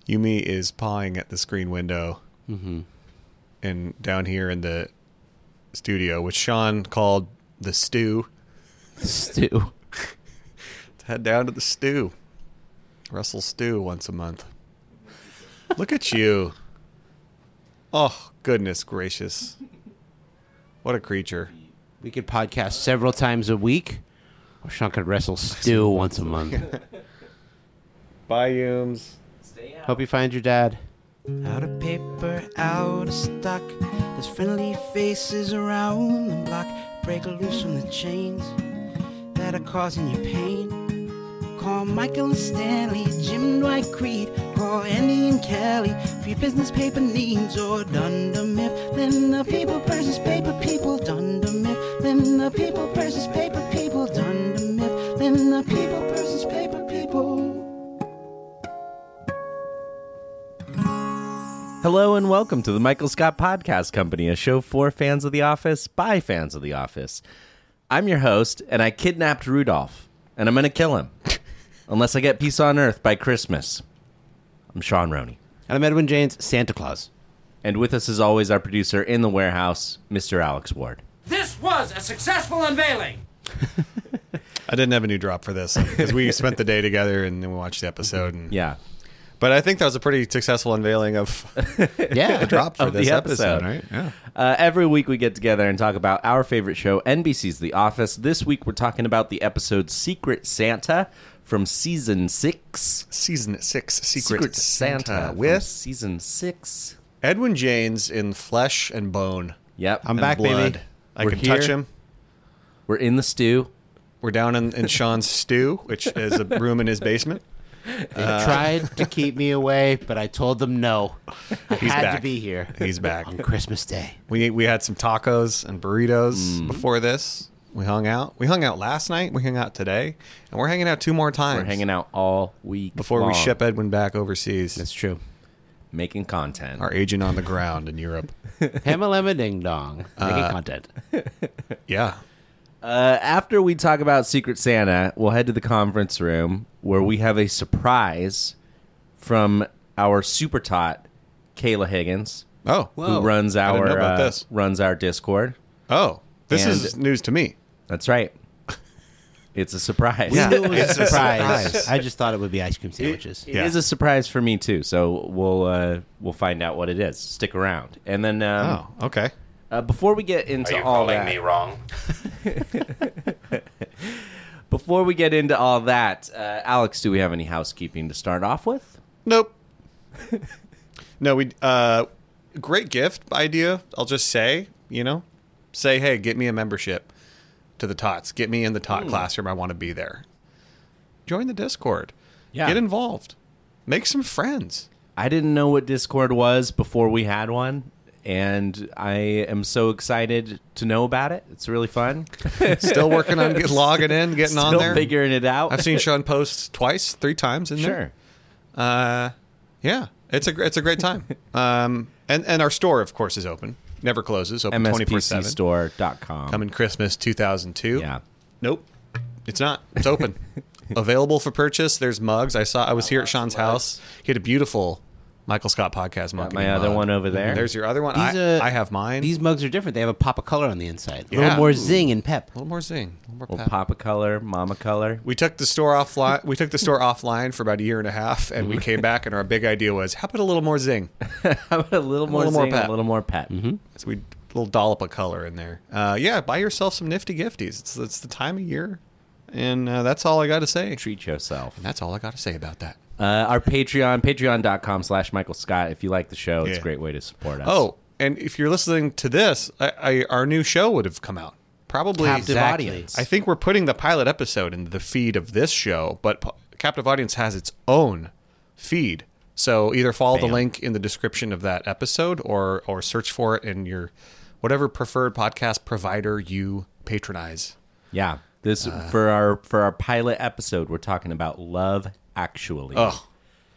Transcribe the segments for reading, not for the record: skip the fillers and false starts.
Yumi is pawing at the screen window. Mm-hmm. And down here in the studio, which Sean called the stew. Stew. Let's head down to the stew. Russell Stew once a month. Look at you. Oh, goodness gracious. What a creature. We could podcast several times a week, or Sean could wrestle Stew once a month. Bye, Yums. Hope you find your dad. Out of paper, out of stock. There's friendly faces around the block. Break loose from the chains that are causing you pain. Call Michael and Stanley, Jim, Dwight, Creed. Call Andy and Kelly for your business paper needs. Or Dunder Mifflin, the people versus paper people. Dunder Mifflin, the people versus paper people. Dunder Mifflin, the people versus paper people. Hello and welcome to the Michael Scott Podcast Company, a show for fans of The Office by fans of The Office. I'm your host, and I kidnapped Rudolph, and I'm going to kill him. Unless I get peace on Earth by Christmas. I'm Sean Roney. And I'm Edwin James, Santa Claus. And with us, as always, our producer in the warehouse, Mr. Alex Ward. This was a successful unveiling. I didn't have a new drop for this because we spent the day together and then we watched the episode. And, Yeah. But I think that was a pretty successful unveiling of Yeah. the drop for Of this the episode, episode. right? Yeah. Every week we get together and talk about our favorite show, NBC's The Office. This week we're talking about the episode Secret Santa from Season 6. Season 6, Secret Santa from with Season 6. Edwin James in flesh and bone. Yep. I'm and back, blood. baby. I We're can here. touch him. We're in the stew. We're down in Sean's stew, which is a room in his basement. They tried to keep me away, but I told them no. I He's had back. to be here He's back. on Christmas Day. We had some tacos and burritos before this. We hung out. We hung out last night. We hung out today. And we're hanging out 2 more times. We're hanging out all week before we long, ship Edwin back overseas. That's true. making content. Our agent on the ground in Europe. Hamalama Ding Dong. Making content. Yeah. After we talk about Secret Santa, we'll head to the conference room where we have a surprise from our super tot, Kayla Higgins, Oh. Whoa. who runs I didn't know about our this. runs our Discord. Oh. This And- is news to me. That's right. It's a surprise. We knew it was a It's a surprise. surprise. I just thought it would be ice cream sandwiches. It is a surprise for me too. So we'll find out what it is. Stick around, and then Oh, okay. before we get into all that, wrong? before we get into all that, Alex, do we have any housekeeping to start off with? Nope. No, we great gift idea. I'll just say, say, hey, get me a membership to the Tots. Get me in the Tot classroom. I want to be there. Join the Discord. Yeah. Get involved. Make some friends. I didn't know what Discord was before we had one, and I am so excited to know about it. It's really fun. Still working on logging in, getting on Still there. figuring it out. I've seen Sean post twice, 3 times in there. Sure. Yeah, it's a great time. And our store, of course, is open. Never closes. Open 24/7. MSPCstore.com. Coming Christmas 2002. Yeah. Nope, it's not. It's open. Available for purchase. There's mugs. I was here at Sean's house. He had a beautiful Michael Scott podcast mug. my other one over there. There's your other one. These, I have mine. These mugs are different. They have a pop of color on the inside. A Yeah. little more zing and pep. a little more zing. A little more Well, pep. Papa Color, Mama Color. We took the store offline. We took the store offline for about a year and a half, and we came back. And our big idea was, how about a little more zing? How about a little more little more zing, pep. a little more pep? So we little dollop of color in there. Yeah, buy yourself some nifty gifties. It's the time of year, and that's all I got to say. Treat yourself. And that's all I got to say about that. Our Patreon, patreon.com/Michael Scott. If you like the show, it's Yeah. a great way to support us. Oh, and if you're listening to this, our new show would have come out. Probably. Captive Exactly. Audience. I think we're putting the pilot episode in the feed of this show, but Captive Audience has its own feed. So either follow the Bam. link in the description of that episode or search for it in your whatever preferred podcast provider you patronize. Yeah. This for our pilot episode, we're talking about Love Actually. Oh,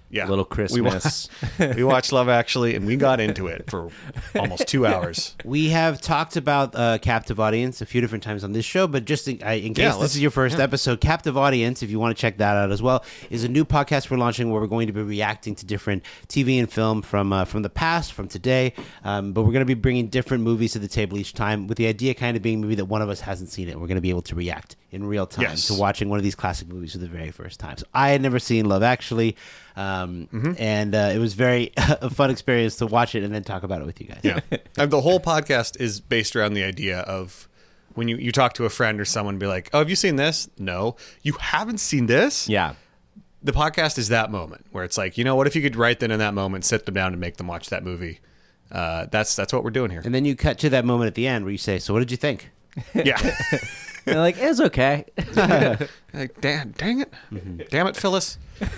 Yeah. Little Christmas. We watched Love Actually, and we got into it for almost 2 hours. We have talked about Captive Audience a few different times on this show, but just in case this is your first episode, Captive Audience, if you want to check that out as well, is a new podcast we're launching where we're going to be reacting to different TV and film from the past, from today, but we're going to be bringing different movies to the table each time, with the idea kind of being maybe that one of us hasn't seen it. We're going to be able to react in real time to watching one of these classic movies for the very first time. So I had never seen Love Actually, and it was very a fun experience to watch it and then talk about it with you guys. Yeah. And the whole podcast is based around the idea of when you talk to a friend or someone and be like, oh, have you seen this? No. You haven't seen this? Yeah. The podcast is that moment where it's like, you know, what if you could right then in that moment sit them down and make them watch that movie? That's what we're doing here. And then you cut to that moment at the end where you say, so what did you think? Yeah. They're like, it's okay. Like, dang it. Damn it, Phyllis.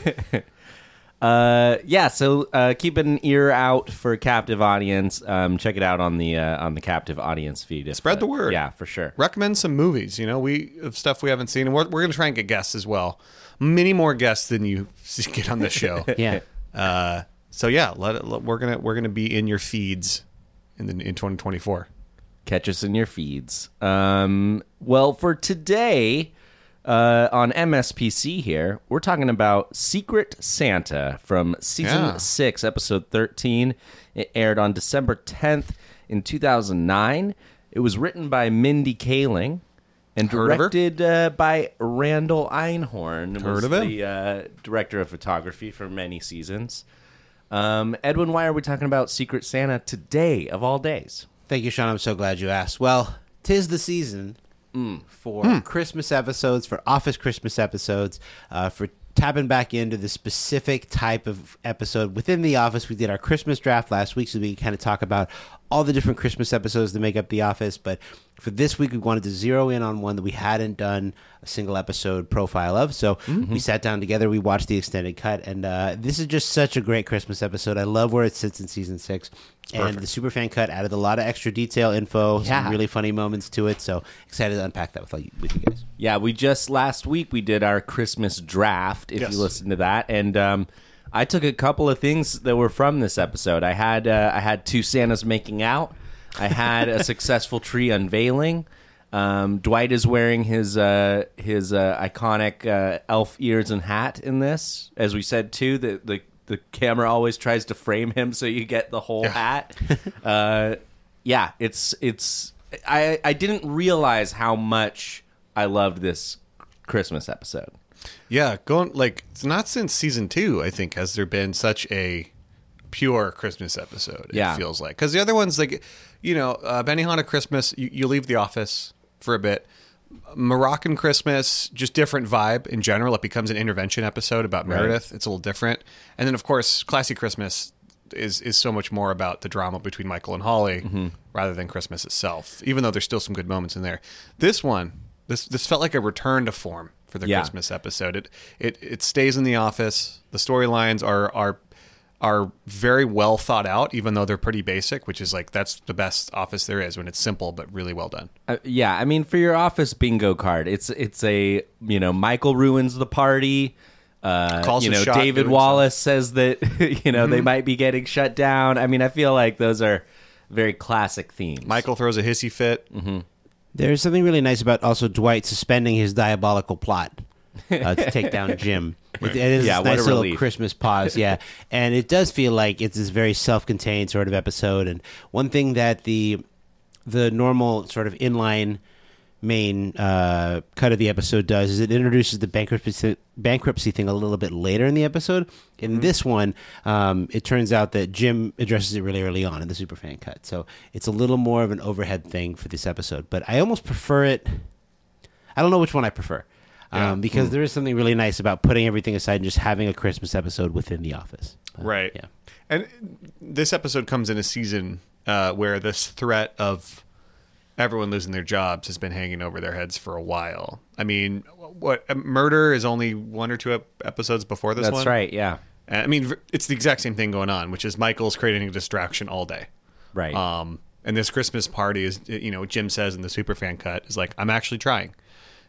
So keep an ear out for Captive Audience. Check it out on the Captive Audience feed. Spread the word. Yeah, for sure. Recommend some movies, of stuff we haven't seen. And we're going to try and get guests as well. Many more guests than you get on this show. Yeah. So yeah, we're gonna be in your feeds in 2024. Catch us in your feeds. Well, for today on MSPC here, we're talking about Secret Santa from season 6, episode 13. It aired on December 10th in 2009. It was written by Mindy Kaling and directed by Randall Einhorn. Heard of him? The director of photography for many seasons. Edwin, why are we talking about Secret Santa today, of all days? Thank you, Sean. I'm so glad you asked. Well, 'tis the season for Christmas episodes, for Office Christmas episodes, for tapping back into the specific type of episode within The Office. We did our Christmas draft last week, so we can kind of talk about all the different Christmas episodes that make up The Office. But for this week, we wanted to zero in on one that we hadn't done a single episode profile of. So we sat down together, we watched the extended cut, and this is just such a great Christmas episode. I love where it sits in season 6. And the Superfan cut added a lot of extra detail info, some really funny moments to it. So excited to unpack that with you guys. Yeah, last week we did our Christmas draft, if you listen to that. And I took a couple of things that were from this episode. I had 2 Santas making out. I had a successful tree unveiling. Dwight is wearing his iconic elf ears and hat in this. As we said, too, the camera always tries to frame him so you get the whole hat. It's I didn't realize how much I loved this Christmas episode. Yeah, it's not since season 2, I think, has there been such a pure Christmas episode. It feels like, because the other ones, Benihana Christmas, you leave the office for a bit. Moroccan Christmas, just different vibe in general. It becomes an intervention episode about Meredith. It's a little different. And then, of course, Classy Christmas is so much more about the drama between Michael and Holly rather than Christmas itself, even though there's still some good moments in there. This one, this felt like a return to form for the Christmas episode. It stays in the office. The storylines are very well thought out, even though they're pretty basic, which is that's the best Office there is, when it's simple but really well done. I mean, for your Office bingo card, it's a Michael ruins the party. David Wallace says that they might be getting shut down. I mean, I feel like those are very classic themes. Michael throws a hissy fit. There's something really nice about also Dwight suspending his diabolical plot to take down Jim. It is a nice little Christmas pause, and it does feel like it's this very self-contained sort of episode. And one thing that the normal sort of inline main cut of the episode does is it introduces the bankruptcy thing a little bit later in the episode. In this one, it turns out that Jim addresses it really early on in the Superfan cut. So it's a little more of an overhead thing for this episode. But I almost prefer it. I don't know which one I prefer. Because there is something really nice about putting everything aside and just having a Christmas episode within The Office. Right. Yeah. And this episode comes in a season where this threat of everyone losing their jobs has been hanging over their heads for a while. I mean, Murder is only 1 or 2 episodes before this one? That's right, yeah. I mean, it's the exact same thing going on, which is Michael's creating a distraction all day. Right. And this Christmas party is, Jim says in the Superfan cut, is I'm actually trying.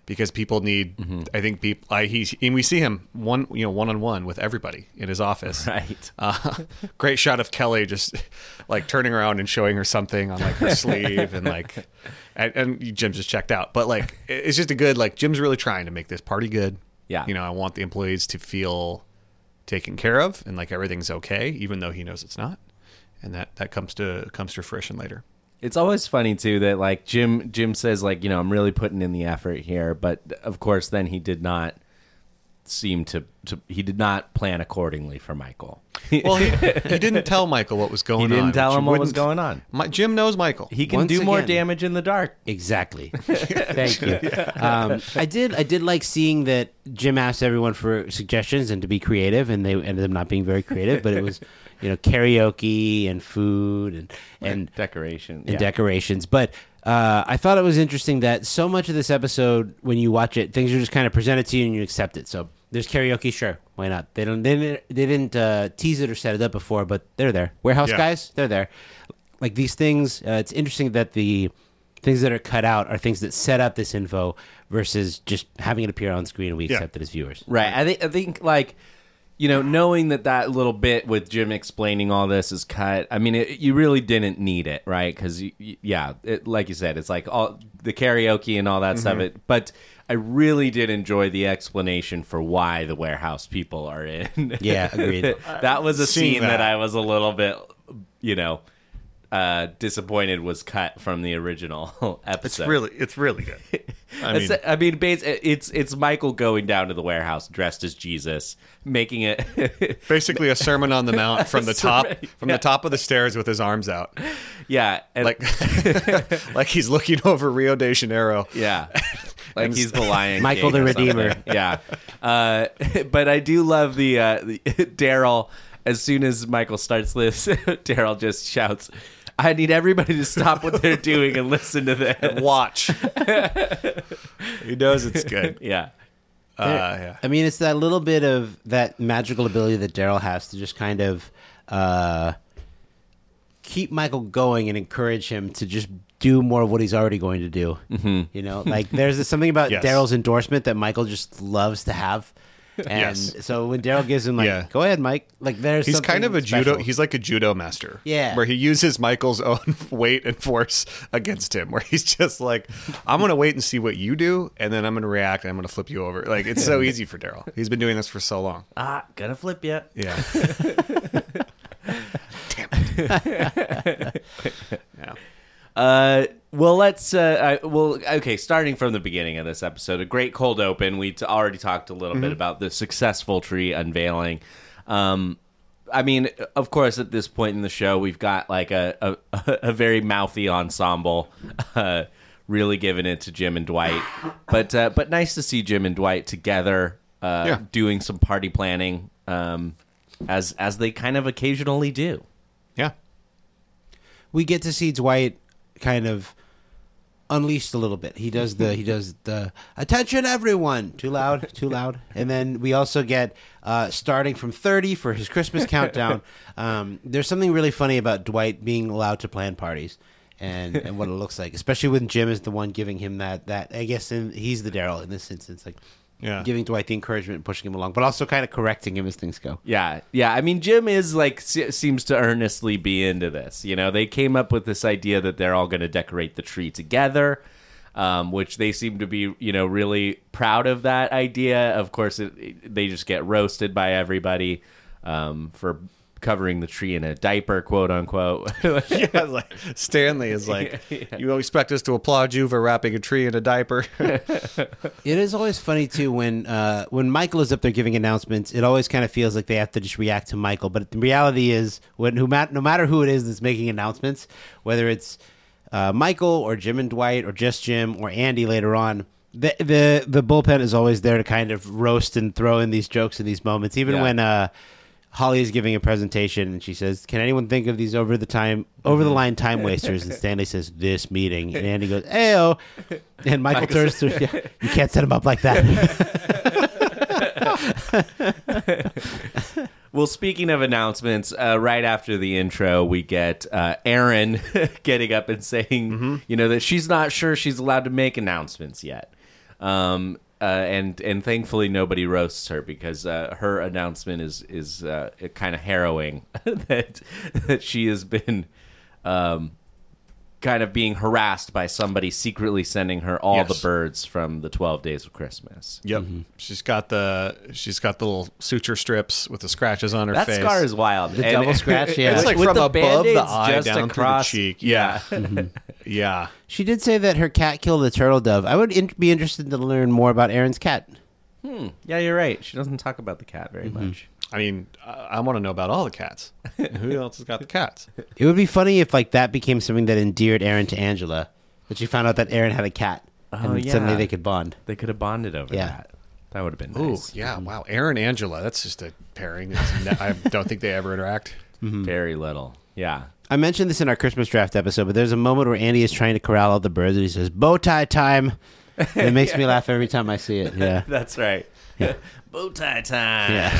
because people need. I think people. And we see him one-on-one with everybody in his office. Right. Great shot of Kelly just like turning around and showing her something on like her sleeve, and like, and Jim's just checked out. But like, it's just a good like Jim's really trying to make this party good. Yeah. I want the employees to feel taken care of and like everything's okay, even though he knows it's not, and that comes to fruition later. It's always funny too that like Jim says like I'm really putting in the effort here, but of course then he did not seem to he did not plan accordingly for Michael. Well, he didn't tell Michael what was going on. He didn't tell him what was going on. Jim knows Michael. He can do more damage in the dark. Exactly. Thank you. I did like seeing that Jim asked everyone for suggestions and to be creative, and they ended up not being very creative, but it was karaoke and food and decoration and decorations. But I thought it was interesting that so much of this episode, when you watch it, things are just kind of presented to you and you accept it. So there's karaoke, sure, why not? They didn't tease it or set it up before, but they're there. Warehouse guys, they're there. Like these things, it's interesting that the things that are cut out are things that set up this info versus just having it appear on screen and we accept it as viewers. Right. I think like, knowing that little bit with Jim explaining all this is cut, I mean, you really didn't need it, right? Because, like you said, it's like all the karaoke and all that stuff. But I really did enjoy the explanation for why the warehouse people are in. Yeah, agreed. That was a scene that I was a little bit, disappointed was cut from the original episode. It's really good. It's Michael going down to the warehouse dressed as Jesus, making it basically a Sermon on the Mount from the top of the stairs with his arms out. Yeah, and like he's looking over Rio de Janeiro. Yeah, like he's the Lion Michael King the Redeemer. Yeah, but I do love the Daryl. As soon as Michael starts this, Daryl just shouts, I need everybody to stop what they're doing and listen to this. And watch. He knows it's good. Yeah. Yeah. I mean, it's that little bit of that magical ability that Daryl has to just kind of keep Michael going and encourage him to just do more of what he's already going to do. Mm-hmm. Like there's something about Daryl's endorsement that Michael just loves to have. And so when Daryl gives him go ahead, Mike. Like he's kind of a judo. He's like a judo master. Yeah, where he uses Michael's own weight and force against him. Where he's just like, I'm going to wait and see what you do, and then I'm going to react and I'm going to flip you over. Like it's so easy for Daryl. He's been doing this for so long. Gonna flip you. Yeah. Damn it. Yeah. Well, let's. Okay. Starting from the beginning of this episode, a great cold open. We already talked a little bit about the successful tree unveiling. I mean, of course, at this point in the show, we've got like a very mouthy ensemble, really giving it to Jim and Dwight. But nice to see Jim and Dwight together, doing some party planning, as they kind of occasionally do. Yeah, we get to see Dwight kind of unleashed a little bit. He does the attention everyone, too loud. And then we also get starting from 30 for his Christmas countdown. There's something really funny about Dwight being allowed to plan parties and what it looks like, especially when Jim is the one giving him that I guess he's the Daryl in this instance, like giving Dwight the encouragement and pushing him along, but also kind of correcting him as things go. Yeah. I mean, Jim is like seems to earnestly be into this. They came up with this idea that they're all going to decorate the tree together, which they seem to be, really proud of that idea. Of course, they just get roasted by everybody for covering the tree in a diaper, quote unquote. Like Stanley is like, you expect us to applaud you for wrapping a tree in a diaper. It is always funny too when Michael is up there giving announcements. It always kind of feels like they have to just react to Michael, but the reality is no matter who it is that's making announcements, whether it's Michael or Jim and Dwight or just Jim or Andy later on, the bullpen is always there to kind of roast and throw in these jokes in these moments. Even when Holly is giving a presentation and she says, "Can anyone think of these over the line time wasters?" And Stanley says, "This meeting." And Andy goes, "Ayo." And Michael turns to, "You can't set him up like that." Well, speaking of announcements, right after the intro, we get Erin getting up and saying, that she's not sure she's allowed to make announcements yet. And thankfully nobody roasts her because her announcement is kind of harrowing that she has been kind of being harassed by somebody secretly sending her all the birds from the 12 Days of Christmas. Yep. Mm-hmm. She's got the little suture strips with the scratches on her face. That scar is wild. The double scratch, yeah. It's like with from the above the Band-Aids eye just down across through the cheek. Yeah. Yeah. She did say that her cat killed a turtle dove. I would be interested to learn more about Erin's cat. Yeah, you're right. She doesn't talk about the cat very much. I mean, I want to know about all the cats. Who else has got the cats? It would be funny if like that became something that endeared Erin to Angela. That she found out that Erin had a cat. And suddenly they could bond. They could have bonded over that. That would have been nice. Ooh, yeah, wow. Erin, Angela, that's just a pairing. I don't think they ever interact. Very little. Yeah. I mentioned this in our Christmas draft episode, but there's a moment where Andy is trying to corral all the birds and he says, bow tie time. And it makes me laugh every time I see it. Yeah. That's right. Yeah. Bow tie time. Yeah.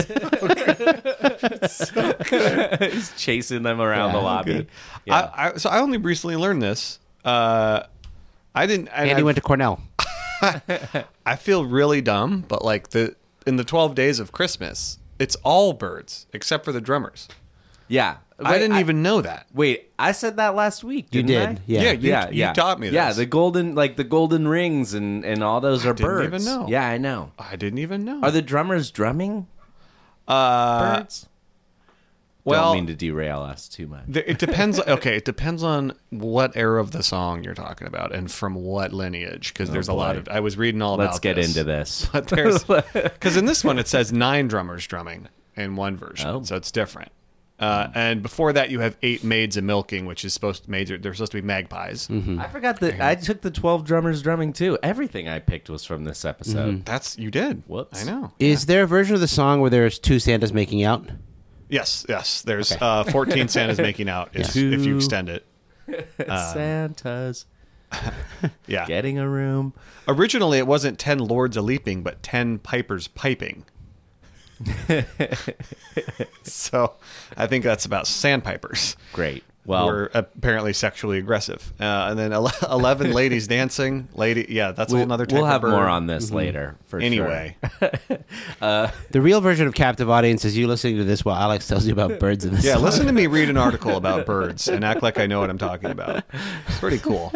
He's chasing them around the lobby. Yeah. So I only recently learned this. I didn't. Andy went to Cornell. I feel really dumb, but like in the 12 Days of Christmas, it's all birds except for the drummers. Yeah. I didn't even know that. Wait, I said that last week. You didn't did. I? Yeah. You taught me this. Yeah, the golden rings and all those are birds. I didn't even know. Yeah, I know. I didn't even know. Are the drummers drumming birds? Well, don't mean to derail us too much. It depends. Okay, it depends on what era of the song you're talking about and from what lineage. Because there's a lot of. I was reading all about. Let's get into this. But there's because in this one it says 9 drummers drumming in one version, so it's different. And before that, you have 8 maids a milking, which is they're supposed to be magpies. I forgot that I took the 12 drummers drumming too. Everything I picked was from this episode. You did. Whoops. I know. Is there a version of the song where there's 2 Santas making out? Yes. There's 14 Santas making out if you extend it. Santas. Yeah. Getting a room. Originally, it wasn't 10 lords a leaping, but 10 pipers piping. So I think that's about sandpipers. Great. Well, were apparently sexually aggressive. And then 11 ladies dancing. That's a whole other type We'll of have bird. more on this later, for Anyway. The real version of Captive Audience is you listening to this while Alex tells you about birds in this Yeah, song. listen to me read an article about birds and act like I know what I'm talking about. It's pretty cool.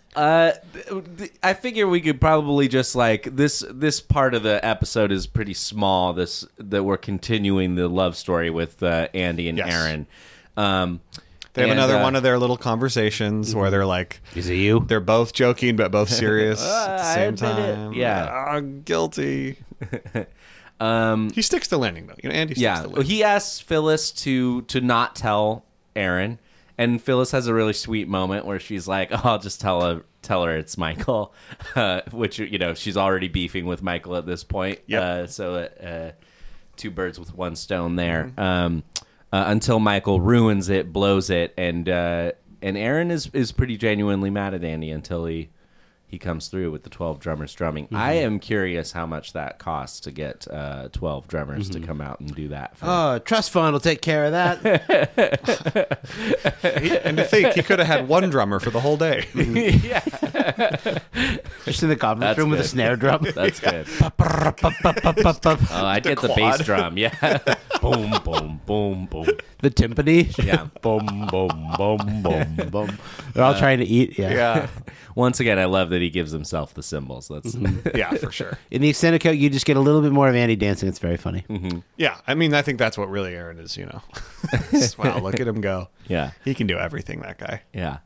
I figure we could probably just like this part of the episode is pretty small. That we're continuing the love story with Andy and Erin. They have another one of their little conversations where they're like, "Is it you?" They're both joking but both serious at the same time. Yeah, guilty. He sticks to landing though. Andy sticks to landing. He asks Phyllis to not tell Erin. And Phyllis has a really sweet moment where she's like, "Oh, I'll just tell her it's Michael," which she's already beefing with Michael at this point. Yep. So 2 birds with 1 stone there. Until Michael ruins it, blows it, and Erin is pretty genuinely mad at Andy until he comes through with the 12 drummers drumming. I am curious how much that costs to get 12 drummers to come out and do that. Trust fund will take care of that. And to think he could have had 1 drummer for the whole day. Yeah. Just in the conference room with a snare drum. That's good. I'd get the bass drum. Yeah. Boom, boom, boom, boom. The timpani. Yeah. Boom, boom, boom, boom, boom. They're all trying to eat. Yeah. Once again, I love that he gives himself the cymbals. That's yeah, for sure. In the extended cut, you just get a little bit more of Andy dancing. It's very funny. Mm-hmm. Yeah, I mean, I think that's what really Erin is. Wow, look at him go. Yeah, he can do everything. That guy. Yeah.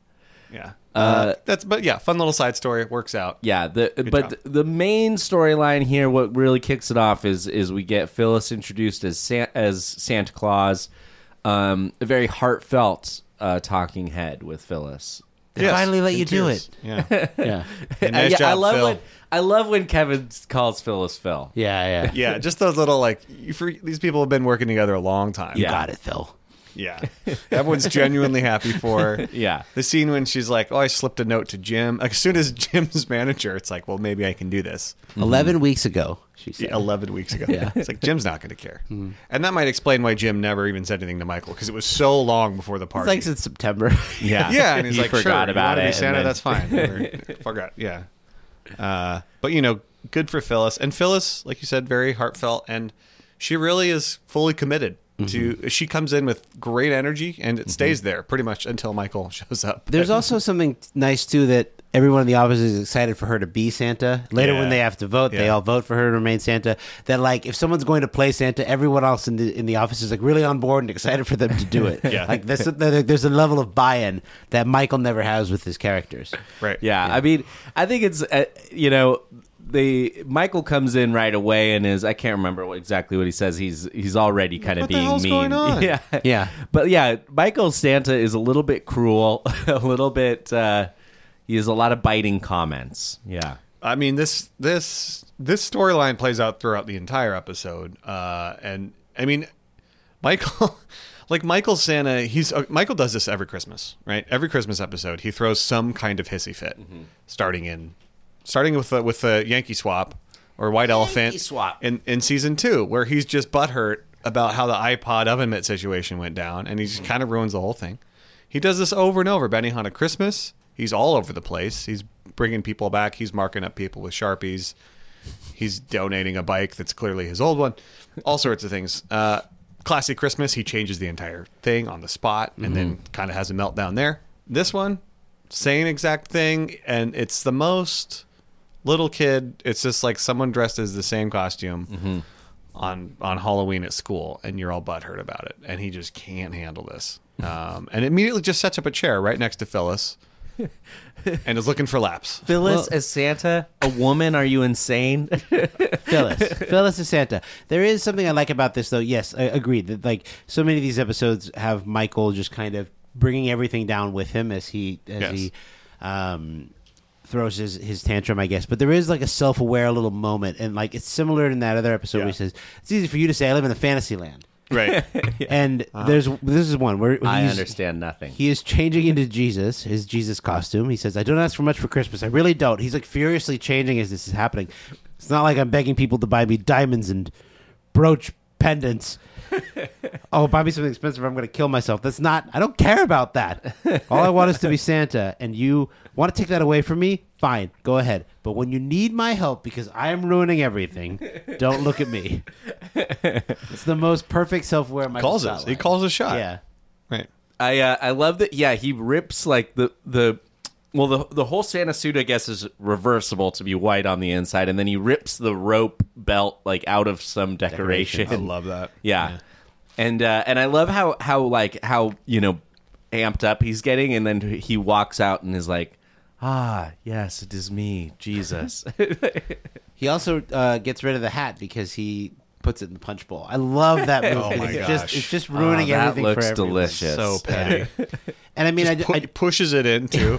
Fun little side story. It works out. Yeah, the main storyline here, what really kicks it off is we get Phyllis introduced as Santa Claus, a very heartfelt talking head with Phyllis. They finally let you do it. Yeah, yeah. Nice job, Phil. I love when Kevin calls Phyllis Phil. Yeah. Yeah, just those little these people have been working together a long time. You got it, Phil. Yeah. Everyone's genuinely happy for her. Yeah. The scene when she's like, "Oh, I slipped a note to Jim." Like, as soon as Jim's manager, it's like, "Well, maybe I can do this." 11 weeks ago, she said. 11 weeks ago. Yeah. It's like, Jim's not going to care. And that might explain why Jim never even said anything to Michael, because it was so long before the party. It's like since September. Yeah. Yeah, and he's he like, forgot sure, about you it. be Santa, that's fine. Forgot, yeah. But good for Phyllis. And Phyllis, like you said, very heartfelt, and she really is fully committed to. She comes in with great energy, and it stays there pretty much until Michael shows up. There's also something nice too that everyone in the office is excited for her to be Santa. Later, when they have to vote, they all vote for her to remain Santa. That like if someone's going to play Santa, everyone else in the office is like really on board and excited for them to do it. Like there's a level of buy-in that Michael never has with his characters. Right. Yeah. I mean, I think it's Michael comes in right away and I can't remember exactly what he says. He's already kind of being mean. What the hell's going on? Yeah. But yeah, Michael's Santa is a little bit cruel, a little bit. He has a lot of biting comments. Yeah. I mean, this storyline plays out throughout the entire episode, and I mean, Michael's Santa. Michael does this every Christmas, right? Every Christmas episode, he throws some kind of hissy fit, starting with the Yankee Swap or White Elephant Swap in season 2, where he's just butthurt about how the iPod oven mitt situation went down, and he just kind of ruins the whole thing. He does this over and over. Benihana Christmas. He's all over the place. He's bringing people back. He's marking up people with Sharpies. He's donating a bike that's clearly his old one. All sorts of things. Classic Christmas, he changes the entire thing on the spot and then kind of has a meltdown there. This one, same exact thing, and it's the most little kid. It's just like someone dressed as the same costume on Halloween at school, and you're all butthurt about it. And he just can't handle this. And immediately just sets up a chair right next to Phyllis. And is looking for laps. Phyllis as Santa? A woman? Are you insane? Phyllis is Santa. There is something I like about this, though. Yes, I agreed. That, like, so many of these episodes have Michael just kind of bringing everything down with him as he throws his tantrum, I guess. But there is like a self-aware little moment, and like it's similar in that other episode where he says, "It's easy for you to say I live in a fantasy land." Right. And this is one where I understand nothing. He is changing into his Jesus costume. He says, "I don't ask for much for Christmas. I really don't." He's like furiously changing as this is happening. It's not like I'm begging people to buy me diamonds and brooch pendants. Oh, buy me something expensive or I'm going to kill myself. I don't care about that. All I want is to be Santa, and you want to take that away from me? Fine, go ahead. But when you need my help because I am ruining everything, don't look at me. It's the most perfect self-aware Michael Scott. He calls a shot. Yeah. Right. I love that. Yeah, he rips like the whole Santa suit, I guess, is reversible to be white on the inside, and then he rips the rope belt like out of some decoration. I love that. Yeah. And I love how amped up he's getting, and then he walks out and is like, "Ah, yes, it is me, Jesus." He also gets rid of the hat because he puts it in the punch bowl. I love that movie. Oh my gosh. It's just ruining everything for everyone. That looks delicious. So petty. And I mean, I pushes it in too.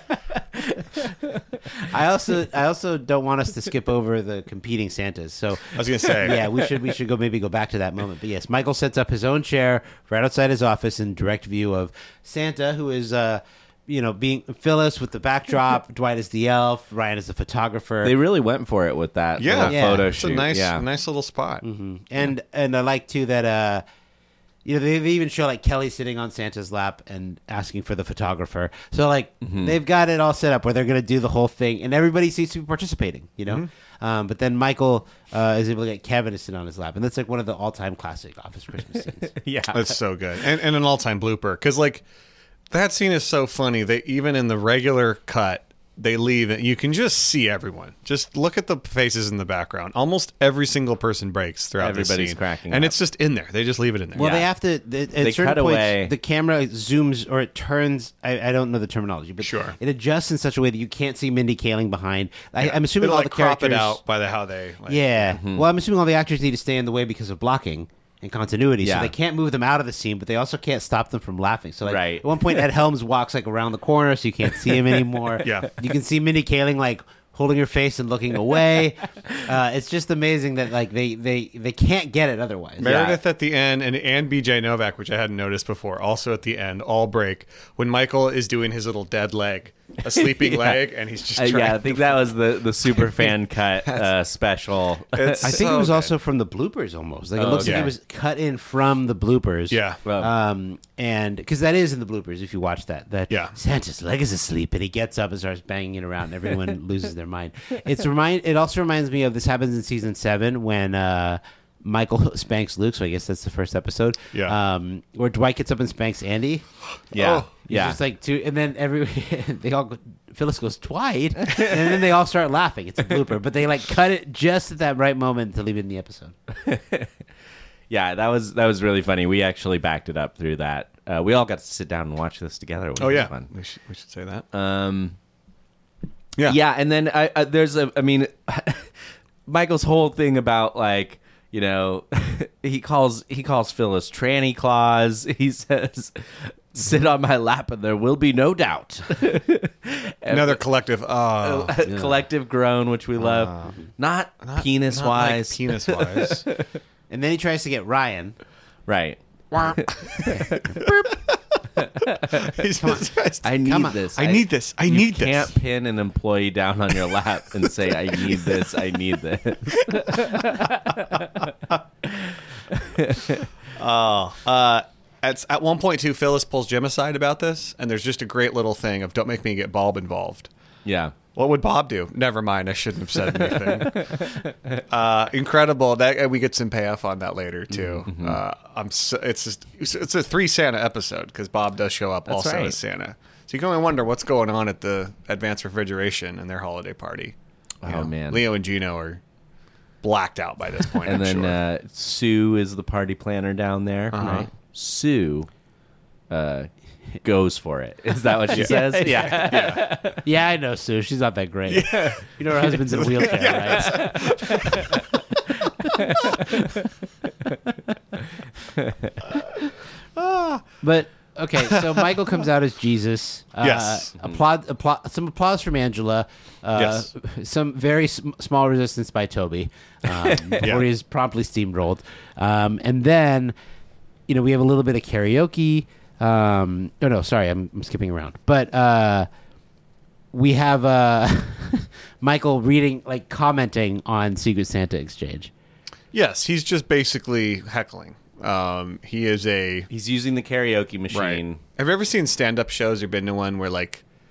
I also don't want us to skip over the competing Santas. So I was gonna say, yeah, we should go back to that moment. But yes, Michael sets up his own chair right outside his office in direct view of Santa, who is being Phyllis with the backdrop, Dwight is the elf, Ryan is the photographer. They really went for it with that photo shoot. It's a nice little spot. Mm-hmm. And I like too that they even show like Kelly sitting on Santa's lap and asking for the photographer. So like they've got it all set up where they're going to do the whole thing, and everybody seems to be participating. But then Michael is able to get Kevin to sit on his lap, and that's like one of the all-time classic Office Christmas scenes. Yeah, that's so good, and an all-time blooper because like that scene is so funny. They even in the regular cut. They leave and you can just see everyone. Just look at the faces in the background. Almost every single person breaks throughout the scene. Everybody's cracking and up. It's just in there. They just leave it in there. Well, they have to. At certain cut points, away. The camera zooms or it turns. I don't know the terminology, but sure. It adjusts in such a way that you can't see Mindy Kaling behind. I'm assuming it'll all the crop characters it out by how they. Yeah. Well, I'm assuming all the actors need to stay in the way because of blocking and continuity, so they can't move them out of the scene, but they also can't stop them from laughing. So, like, at one point, Ed Helms walks like around the corner, so you can't see him anymore. Yeah, you can see Mindy Kaling like holding her face and looking away. It's just amazing that like they can't get it otherwise. Meredith at the end and BJ Novak, which I hadn't noticed before, also at the end, all break when Michael is doing his little dead leg, a sleeping leg, and he's just trying I think that was the super fan cut special. I think it was also from the bloopers almost. Like it looks like it was cut in from the bloopers. Yeah. And because that is in the bloopers if you watch that. Santa's leg is asleep and he gets up and starts banging it around and everyone loses their mind. It also reminds me of, this happens in season 7 when Michael spanks Luke, so I guess that's the first episode. Yeah. Where Dwight gets up and spanks Andy. Yeah. He's just like, and then Phyllis goes, Dwight, and then they all start laughing. It's a blooper, but they like cut it just at that right moment to leave it in the episode. Yeah, that was really funny. We actually backed it up through that. We all got to sit down and watch this together. Which was fun. We should say that. Yeah, and then Michael's whole thing about like, you know, he calls Phyllis Tranny Claus. He says, "Sit on my lap, and there will be no doubt." Another collective, collective groan, which we love. Not penis wise. Like penis wise. And then he tries to get Ryan. Right. I need this. I need this. You can't pin an employee down on your lap and say, "I need this. I need this." At one point too, Phyllis pulls Jim aside about this, and there's just a great little thing of, "Don't make me get Bob involved." Yeah. What would Bob do? Never mind. I shouldn't have said anything. Incredible. That we get some payoff on that later too. Mm-hmm. It's a 3 Santa episode because Bob does show up also as Santa. So you can only wonder what's going on at the Advanced Refrigeration and their holiday party. Man, Leo and Gino are blacked out by this point. And then Sue is the party planner down there. Right? Sue goes for it. Is that what she says? Yeah. Yeah, I know Sue. She's not that great. Yeah. You know her husband's in a wheelchair, right? But okay, so Michael comes out as Jesus. Yes. Some applause from Angela. Yes. Some very small resistance by Toby, before he's promptly steamrolled. And then, we have a little bit of karaoke. I'm skipping around. But we have Michael reading, commenting on Secret Santa Exchange. Yes, he's just basically heckling. He's using the karaoke machine. Right. Have you ever seen stand-up shows or been to one where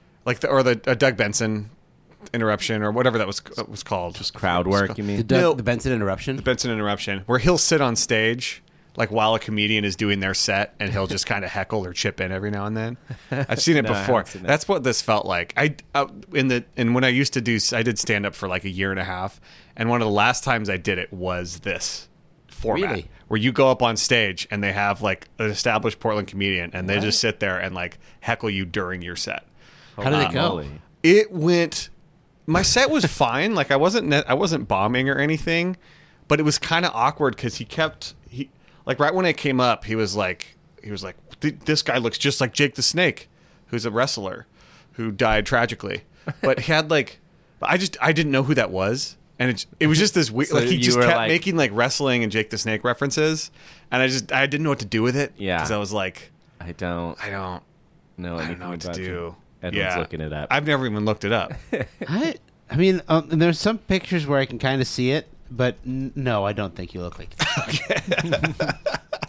the Doug Benson interruption or whatever that was called? Just crowd work, you mean? The Benson interruption? The Benson interruption, where he'll sit on stage while a comedian is doing their set, and he'll just kind of heckle or chip in every now and then. I've seen it before. That's what this felt like. When I used to I did stand up for a year and a half, and one of the last times I did it was this format. Really? Where you go up on stage and they have an established Portland comedian, and they just sit there and heckle you during your set. How did it go? It went. My set was fine. I wasn't bombing or anything, but it was kind of awkward because he right when I came up, he was like, this guy looks just like Jake the Snake, who's a wrestler who died tragically. But he had I didn't know who that was. And it was just this weird, So he you just were kept making wrestling and Jake the Snake references. And I didn't know what to do with it. Yeah. Because I was like, I don't know know what to do. Edwin's looking it up. I've never even looked it up. I mean, there's some pictures where I can kind of see it, but no, I don't think you look like that.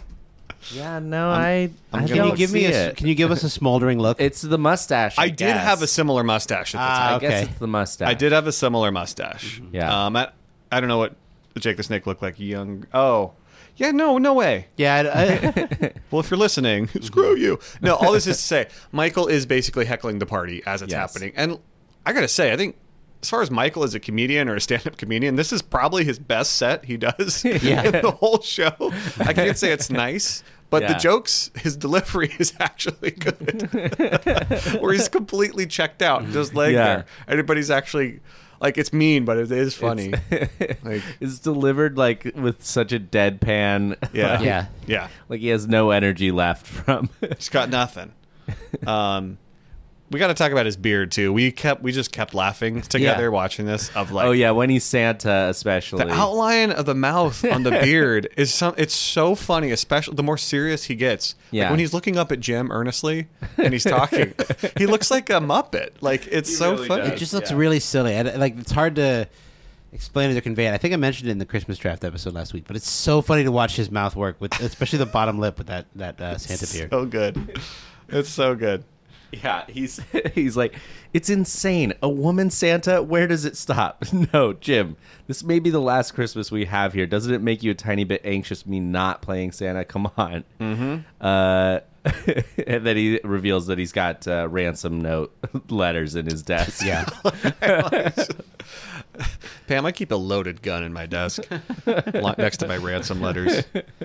Yeah, no, I can you give me can you give us a smoldering look? It's the mustache. I did have a similar mustache at the time. I guess it's the mustache. I did have a similar mustache. Yeah. I don't know what Jake the Snake looked like young. Oh. Yeah, no way. Yeah. Well, if you're listening, screw you. No, all this is to say, Michael is basically heckling the party as it's happening. And I got to say, I think as far as Michael as a comedian or a stand-up comedian, this is probably his best set he does in the whole show. I can't say it's nice, but the jokes, his delivery is actually good. Where he's completely checked out, just laying there. Everybody's actually... it's mean, but it is funny. It's delivered with such a deadpan. Yeah. He has no energy left from. He's got nothing. We got to talk about his beard too. We just kept laughing together watching this. When he's Santa, especially the outline of the mouth on the beard is it's so funny. Especially the more serious he gets. Yeah. When he's looking up at Jim earnestly and he's talking, he looks like a Muppet. It's so really funny. It just looks really silly. It's hard to explain it or convey it. I think I mentioned it in the Christmas draft episode last week, but it's so funny to watch his mouth work with, especially the bottom lip with that Santa beard. So good. It's so good. Yeah, he's like, it's insane. A woman Santa, where does it stop? No, Jim, this may be the last Christmas we have here. Doesn't it make you a tiny bit anxious, me not playing Santa? Come on. And then he reveals that he's got ransom note letters in his desk. Yeah. Pam, I keep a loaded gun in my desk next to my ransom letters.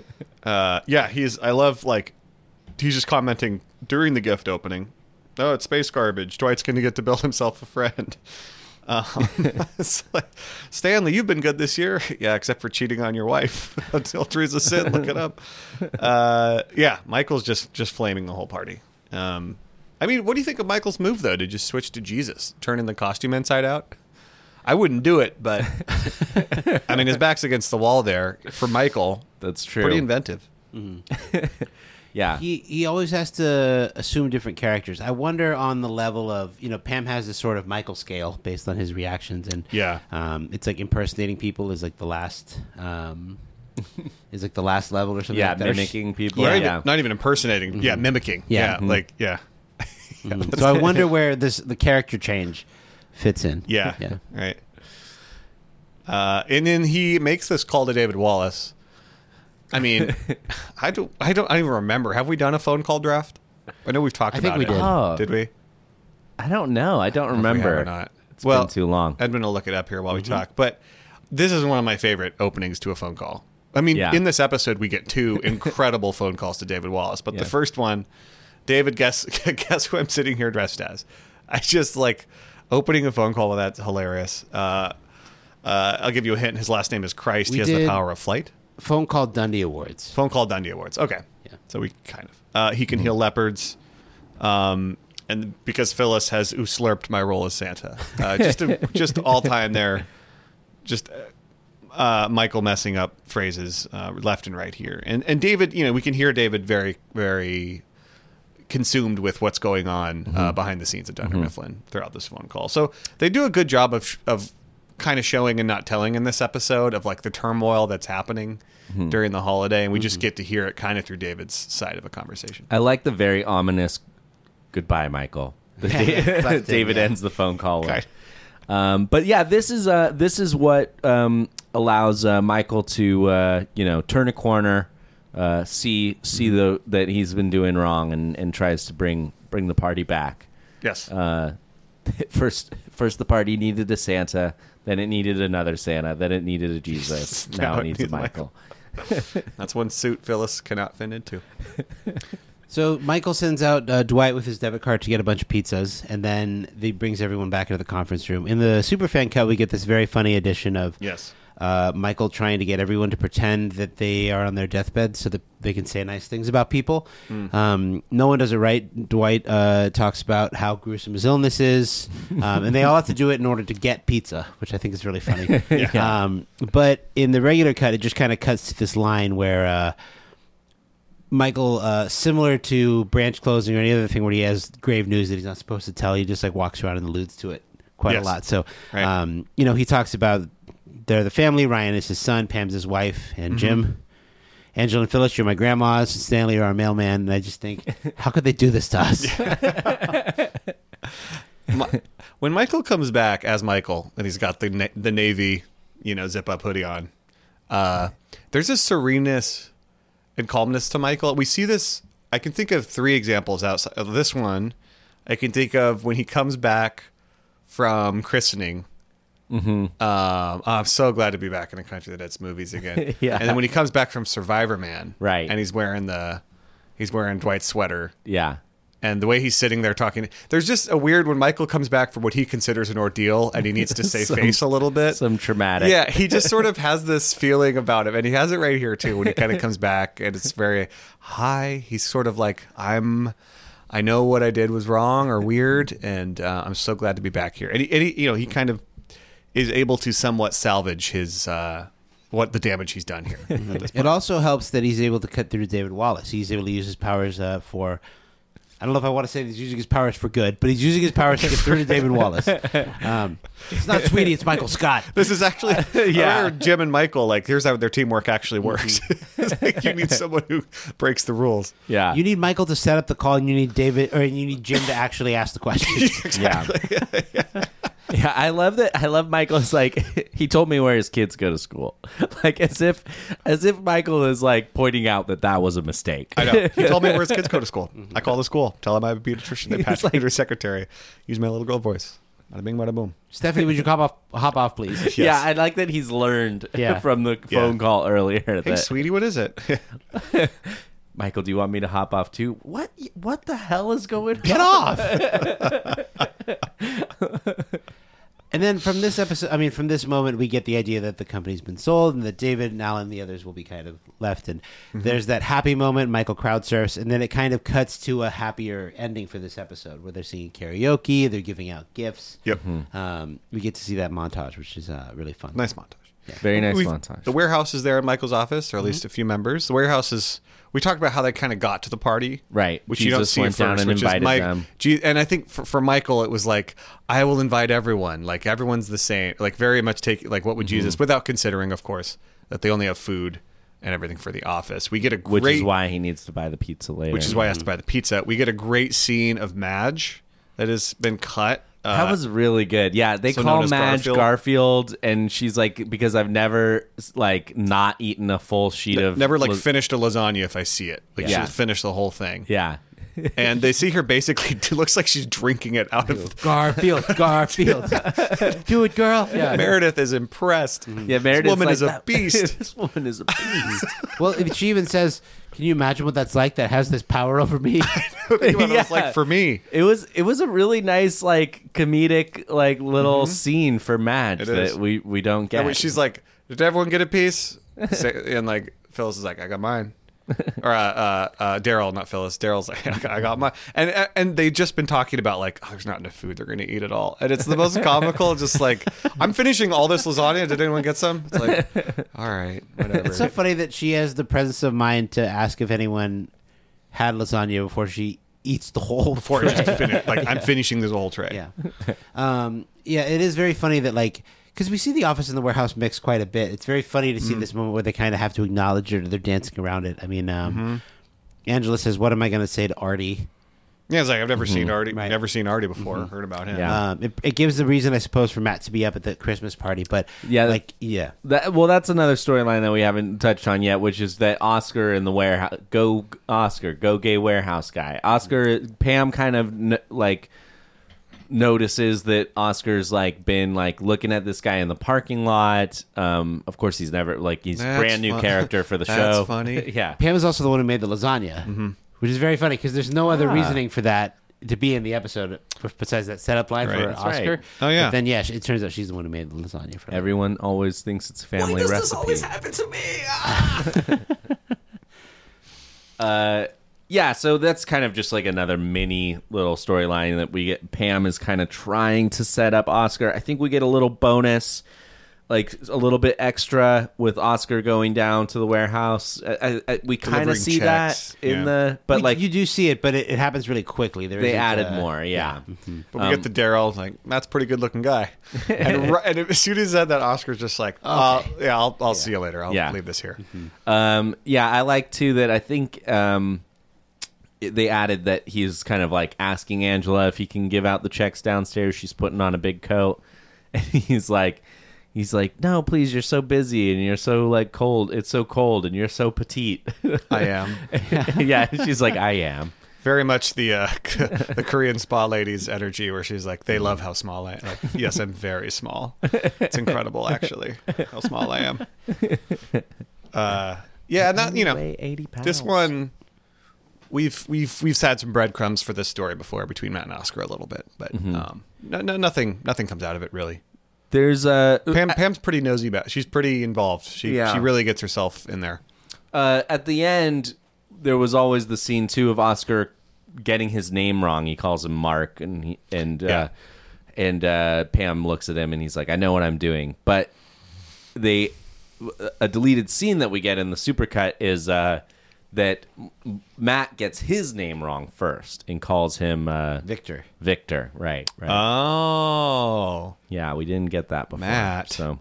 I love, like, he's just commenting during the gift opening. Oh, it's space garbage. Dwight's going to get to build himself a friend. It's like, Stanley, you've been good this year. Yeah, except for cheating on your wife. Until Teresa sin. Look it up. Michael's just flaming the whole party. I mean, what do you think of Michael's move, though, to just switch to Jesus, turning the costume inside out? I wouldn't do it, but I mean, his back's against the wall there. For Michael, that's true. Pretty inventive. Mm-hmm. Yeah. He always has to assume different characters. I wonder on the level of, Pam has this sort of Michael scale based on his reactions, and it's like impersonating people is like the last level or something. Yeah, like that. mimicking people. Not even impersonating. Mm-hmm. Yeah, mimicking. Yeah, Mm-hmm. So I wonder where the character change fits in. Yeah. Right. And then he makes this call to David Wallace. I mean, I don't even remember. Have we done a phone call draft? I know we've talked about it. I think we did. Oh. Did we? I don't know. I don't remember. Or not. It's been too long. Edmund will look it up here while we talk. But this is one of my favorite openings to a phone call. I mean, in this episode, we get 2 incredible phone calls to David Wallace. But the first one, David, guess who I'm sitting here dressed as? I just like opening a phone call with that's hilarious. I'll give you a hint. His last name is Christ. He has the power of flight. Phone Call Dundee Awards. Phone Call Dundee Awards. Okay. Yeah. So we kind of. He can heal leopards. And because Phyllis has usurped my role as Santa. Just all time there. Just Michael messing up phrases left and right here. And David, we can hear David very, very consumed with what's going on behind the scenes of Dunder Mifflin throughout this phone call. So they do a good job of kind of showing and not telling in this episode of like the turmoil that's happening during the holiday, and we just get to hear it kind of through David's side of a conversation. I like the very ominous "Goodbye, Michael." David ends the phone call with. Okay. But yeah, this is what allows Michael to turn a corner, see that he's been doing wrong, and tries to bring the party back. Yes. First the party needed a Santa, then it needed another Santa, then it needed a Jesus. Now it needs a Michael. That's one suit Phyllis cannot fit into. So Michael sends out Dwight with his debit card to get a bunch of pizzas, and then he brings everyone back into the conference room. In the Superfan cut, we get this very funny edition of Michael trying to get everyone to pretend that they are on their deathbed so that they can say nice things about people. No one does it right. Dwight talks about how gruesome his illness is, and they all have to do it in order to get pizza, which I think is really funny. But in the regular cut, it just kind of cuts to this line where Michael, similar to branch closing or any other thing where he has grave news that he's not supposed to tell, he just like walks around and alludes to it quite a lot. So, he talks about they're the family. Ryan is his son. Pam's his wife. And Jim, Angela and Phyllis, you're my grandmas. Stanley, you're our mailman. And I just think, how could they do this to us? When Michael comes back as Michael, and he's got the Navy, zip-up hoodie on, there's a sereneness and calmness to Michael. We see this. I can think of 3 examples outside of this one. I can think of when he comes back from christening. I'm so glad to be back in a country that has movies again. And then when he comes back from Survivor Man, right, and he's wearing Dwight's sweater, and the way he's sitting there talking, there's just a weird when Michael comes back from what he considers an ordeal, and he needs to save face a little bit, some traumatic. Yeah, he just sort of has this feeling about him, and he has it right here too when he kind of comes back, and it's very high. He's sort of like, I know what I did was wrong or weird, and I'm so glad to be back here. And he kind of is able to somewhat salvage his what the damage he's done here. It also helps that he's able to cut through David Wallace. He's able to use his powers for I don't know if I want to say he's using his powers for good, but he's using his powers to get through to David Wallace. It's not Sweetie, it's Michael Scott. This is actually Jim and Michael. Like, here's how their teamwork actually works. It's like you need someone who breaks the rules. Yeah, you need Michael to set up the call, and you need you need Jim to actually ask the questions. Exactly. Yeah, I love that. I love Michael's like he told me where his kids go to school, like as if Michael is like pointing out that was a mistake. I know. He told me where his kids go to school. I call the school, tell him I'm a pediatrician. They patch me to his secretary. Use my little girl voice. Bada bing, bada boom. Stephanie, would you hop off, please? Yes. Yeah, I like that he's learned from the phone call earlier. Hey, sweetie, what is it? Michael, do you want me to hop off too? What the hell is going on? Get off! And then from this episode, from this moment, we get the idea that the company's been sold and that David and Alan and the others will be kind of left. And there's that happy moment, Michael crowd surfs, and then it kind of cuts to a happier ending for this episode where they're singing karaoke, they're giving out gifts. Yep. We get to see that montage, which is really fun. Nice montage. Yeah. Very nice montage. The warehouse is there in Michael's office, or at least a few members. The warehouse is... We talked about how they kind of got to the party. Right. Which Jesus you don't see went at down first, and which invited is Mike. them. And I think for Michael, it was like, I will invite everyone. Like, everyone's the same. Like, very much take... Like, what would Jesus... Without considering, of course, that they only have food and everything for the office. We get a great... Which is why he needs to buy the pizza later. Which is why he has to buy the pizza. We get a great scene of Madge that has been cut. That was really good. Yeah, they call Madge Garfield, and she's like, because I've never like not eaten a full sheet of never finished a lasagna if I see it. Like she'll finish the whole thing. Yeah. And they see her basically. It looks like she's drinking it out of Garfield. Do it, girl. Yeah. Meredith is impressed. Yeah, Meredith. This woman is a beast. This woman is a beast. Well, she even says, "Can you imagine what that's like? That has this power over me." Think about what it was like for me. It was a really nice like comedic like little scene for Madge that we don't get. And she's like, "Did everyone get a piece?" And like Phyllis is like, "I got mine." Or Daryl, not Phyllis. Daryl's like, I got mine. And they've just been talking about like, oh, there's not enough food. They're going to eat it all. And it's the most comical. Just like, I'm finishing all this lasagna. Did anyone get some? It's like, all right, whatever. It's so funny that she has the presence of mind to ask if anyone had lasagna before she eats the whole before it's finished. Like, I'm finishing this whole tray. Yeah. It is very funny that like, because we see the office and the warehouse mix quite a bit. It's very funny to see this moment where they kind of have to acknowledge it or they're dancing around it. I mean, Angela says, "What am I going to say to Artie?" Yeah, it's like, I've never seen Artie. Right. Never seen Artie before. Heard about him. Yeah. It gives the reason, I suppose, for Matt to be up at the Christmas party. But that's another storyline that we haven't touched on yet, which is that Oscar in the warehouse, go gay warehouse guy. Pam kind of notices that Oscar's like been like looking at this guy in the parking lot. Of course, he's never he's brand new character for the show. That's funny. Yeah. Pam is also the one who made the lasagna, which is very funny because there's no other reasoning for that to be in the episode besides that setup line for That's Oscar. right. Oh yeah. But then it turns out she's the one who made the lasagna for Everyone always thinks it's a family recipe. This always happen to me? Yeah, so that's kind of just like another mini little storyline that we get. Pam is kind of trying to set up Oscar. I think we get a little bonus, like a little bit extra with Oscar going down to the warehouse. We kind of see checks. that in the, but you do see it, but it happens really quickly. They added more, yeah. But we get the Daryl, like, Matt's a pretty good looking guy. And as soon as he said that, Oscar's just like, I'll see you later. I'll leave this here. I like too that I think they added that he's kind of like asking Angela if he can give out the checks downstairs. She's putting on a big coat, and he's like, no, please, you're so busy and you're so like cold. It's so cold and you're so petite. I am. Yeah, she's like, I am. Very much the Korean spa ladies energy where she's like, they love how small I am. Like, yes, I'm very small. It's incredible, actually, how small I am. And that, weigh 80 pounds. This one, we've had some breadcrumbs for this story before between Matt and Oscar a little bit, but nothing comes out of it really. There's Pam's pretty nosy about. She's pretty involved. She really gets herself in there. At the end, there was always the scene too of Oscar getting his name wrong. He calls him Mark, and Pam looks at him and he's like, "I know what I'm doing." But a deleted scene that we get in the supercut is that Matt gets his name wrong first and calls him Victor. Victor, right. Oh. Yeah, we didn't get that before. Matt. So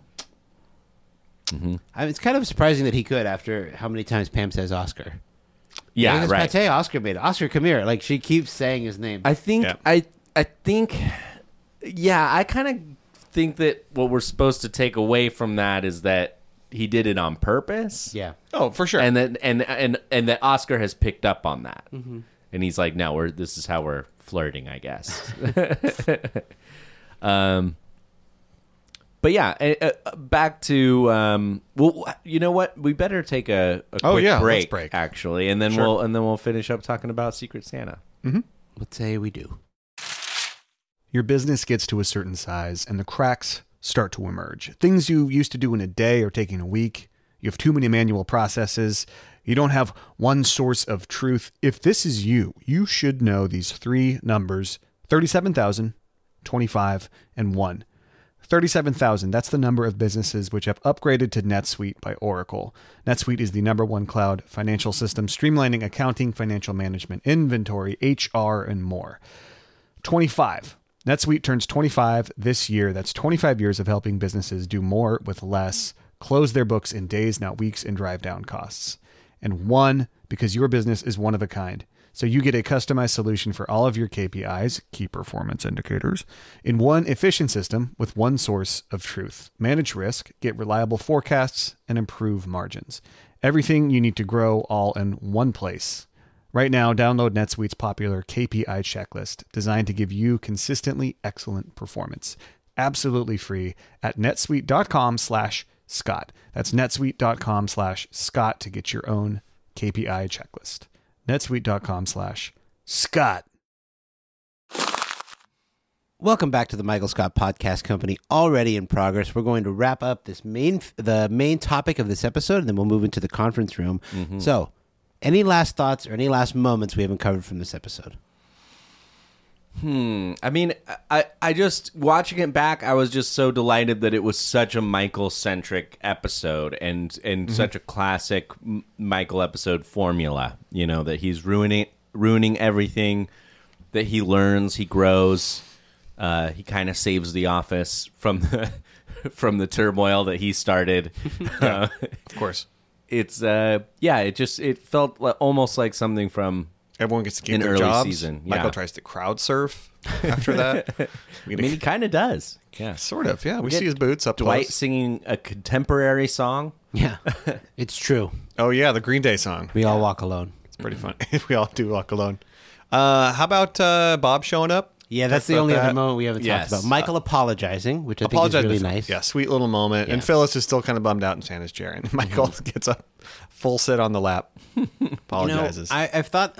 It's kind of surprising that he could after how many times Pam says Oscar. yeah, right. Pate, Oscar made it. Oscar, come here. Like, she keeps saying his name. I think Yeah. I think I kind of think that what we're supposed to take away from that is that he did it on purpose. Yeah. Oh, for sure. And that and that Oscar has picked up on that. And he's like, "No, this is how we're flirting, I guess." But yeah, back to well, you know what? We better take a quick let's break, break. actually, and then we'll finish up talking about Secret Santa. Let's say we do. Your business gets to a certain size and the cracks start to emerge. Things you used to do in a day are taking a week. You have too many manual processes. You don't have one source of truth. If this is you, you should know these three numbers: 37,000, 25, and 1. 37,000, that's the number of businesses which have upgraded to NetSuite by Oracle. NetSuite is the #1 cloud financial system, streamlining accounting, financial management, inventory, HR, and more. 25. NetSuite turns 25 this year. That's 25 years of helping businesses do more with less, close their books in days, not weeks, and drive down costs. And 1, because your business is one of a kind. So you get a customized solution for all of your KPIs, key performance indicators, in one efficient system with one source of truth. Manage risk, get reliable forecasts, and improve margins. Everything you need to grow all in one place. Right now, download NetSuite's popular KPI checklist designed to give you consistently excellent performance. Absolutely free at netsuite.com/Scott. That's netsuite.com/Scott to get your own KPI checklist. netsuite.com/Scott. Welcome back to the Michael Scott Podcast Company. Already in progress. We're going to wrap up the main topic of this episode, and then we'll move into the conference room. So, any last thoughts or any last moments we haven't covered from this episode? I mean, I just, watching it back, I was just so delighted that it was such a Michael-centric episode and such a classic Michael episode formula, you know, that he's ruining everything, that he learns, he grows, he kind of saves the office from the turmoil that he started. Of course. It's, it felt almost like something from Everyone gets to keep an their early jobs. season. Michael Yeah. tries to crowd surf after that. I mean, he kind of does. Yeah. Sort of, yeah. We get see his boots up Dwight close. singing a contemporary song. Yeah, it's true. Oh, yeah, the Green Day song. We all walk alone. It's pretty funny. We all do walk alone. How about Bob showing up? Yeah, that's Talk the about only other that. moment we haven't Yes. talked about. Michael apologizing, which I think is Apologize really to- nice. Yeah, sweet little moment. And Yeah. Phyllis is still kind of bummed out in Santa's chair. And Michael gets up, full sit on the lap, apologizes. I've thought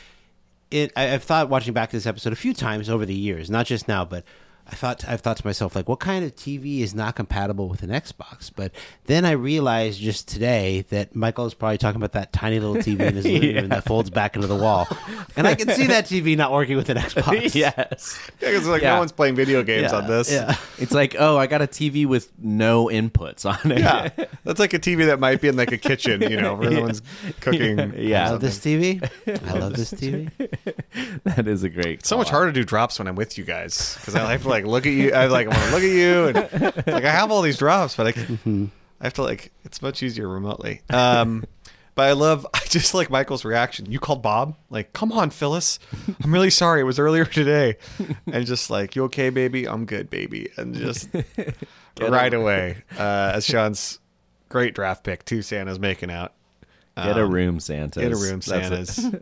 I've thought watching back this episode a few times over the years, not just now, but I've thought to myself, like, what kind of TV is not compatible with an Xbox? But then I realized just today that Michael is probably talking about that tiny little TV in his living room that folds back into the wall, and I can see that TV not working with an Xbox. Yes. Yeah, because Yeah. no one's playing video games on this. Yeah. It's like, oh, I got a TV with no inputs on it. Yeah, that's like a TV that might be in like a kitchen, you know, where everyone's cooking. Yeah. I love this TV. I love this TV. That is a great It's so much harder to do drops when I'm with you guys because I have to like look at you. I want to look at you, and like I have all these drops, but I have to like. It's much easier remotely. But I just like Michael's reaction. You called Bob? Like, come on, Phyllis. I'm really sorry. It was earlier today. And just like, you okay, baby? I'm good, baby. And just right away, as Sean's great draft pick, 2 Santas making out. Get a room, Santas. Get a room, That's Santas.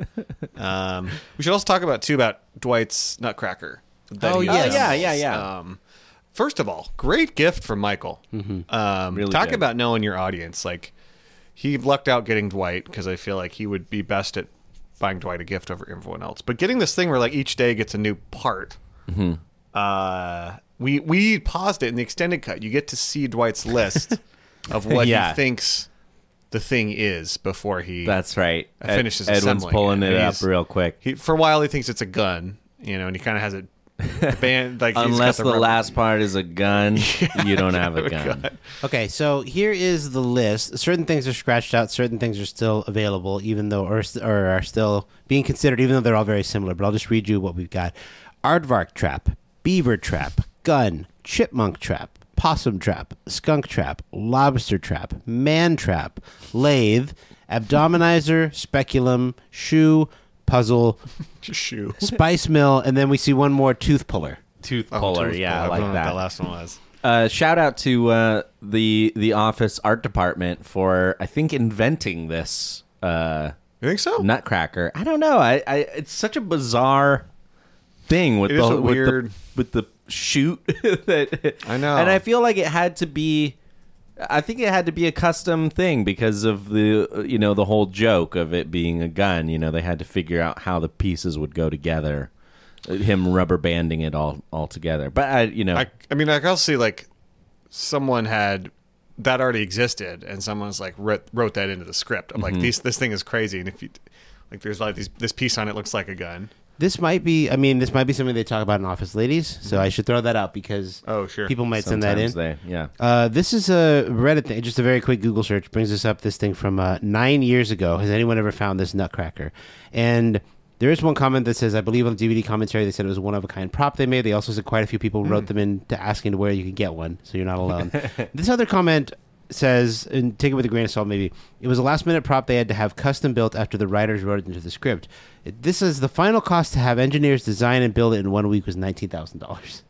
We should also talk about Dwight's Nutcracker. that Oh, he yes. was, Yeah. First of all, great gift from Michael. Really Talk good. about knowing your audience. Like, he lucked out getting Dwight because I feel like he would be best at buying Dwight a gift over everyone else. But getting this thing where like each day gets a new part. We paused it in the extended cut. You get to see Dwight's list of what Yeah. he thinks the thing is before he. That's right. Finishes Edwin's assembling pulling it. it And up he's- real quick. For a while he thinks it's a gun, you know, and he kind of has it The band, like, unless the last part is a gun, you don't have a gun. Okay, so here is the list. Certain things are scratched out. Certain things are still available, even though or are still being considered, even though they're all very similar. But I'll just read you what we've got: aardvark trap, beaver trap, gun, chipmunk trap, possum trap, skunk trap, lobster trap, man trap, lathe, abdominizer, speculum, shoe, puzzle, shoe, spice mill, and then we see one more tooth puller. Tooth puller, yeah, I like that. That last one was. Shout out to the Office art department for, I think, inventing this. You think so? Nutcracker. I don't know. I it's such a bizarre thing with the shoot that I know, and I feel like it had to be. I think it had to be a custom thing because of the whole joke of it being a gun. They had to figure out how the pieces would go together. Him rubber banding it all together. But I mean, I can also see like someone had that already existed, and someone's like wrote that into the script. I'm like, this thing is crazy, and if you like, there's like this piece on it looks like a gun. This might be something they talk about in Office Ladies, so I should throw that out because people might send that in. This is a Reddit thing, just a very quick Google search brings us up this thing from 9 years ago. Has anyone ever found this Nutcracker? And there is one comment that says, I believe on the DVD commentary, they said it was a one-of-a-kind prop they made. They also said quite a few people wrote them in to asking to where you could get one, so you're not alone. This other comment says, and take it with a grain of salt maybe, it was a last-minute prop they had to have custom built after the writers wrote it into the script. This is the final cost to have engineers design and build it in 1 week was $19,000.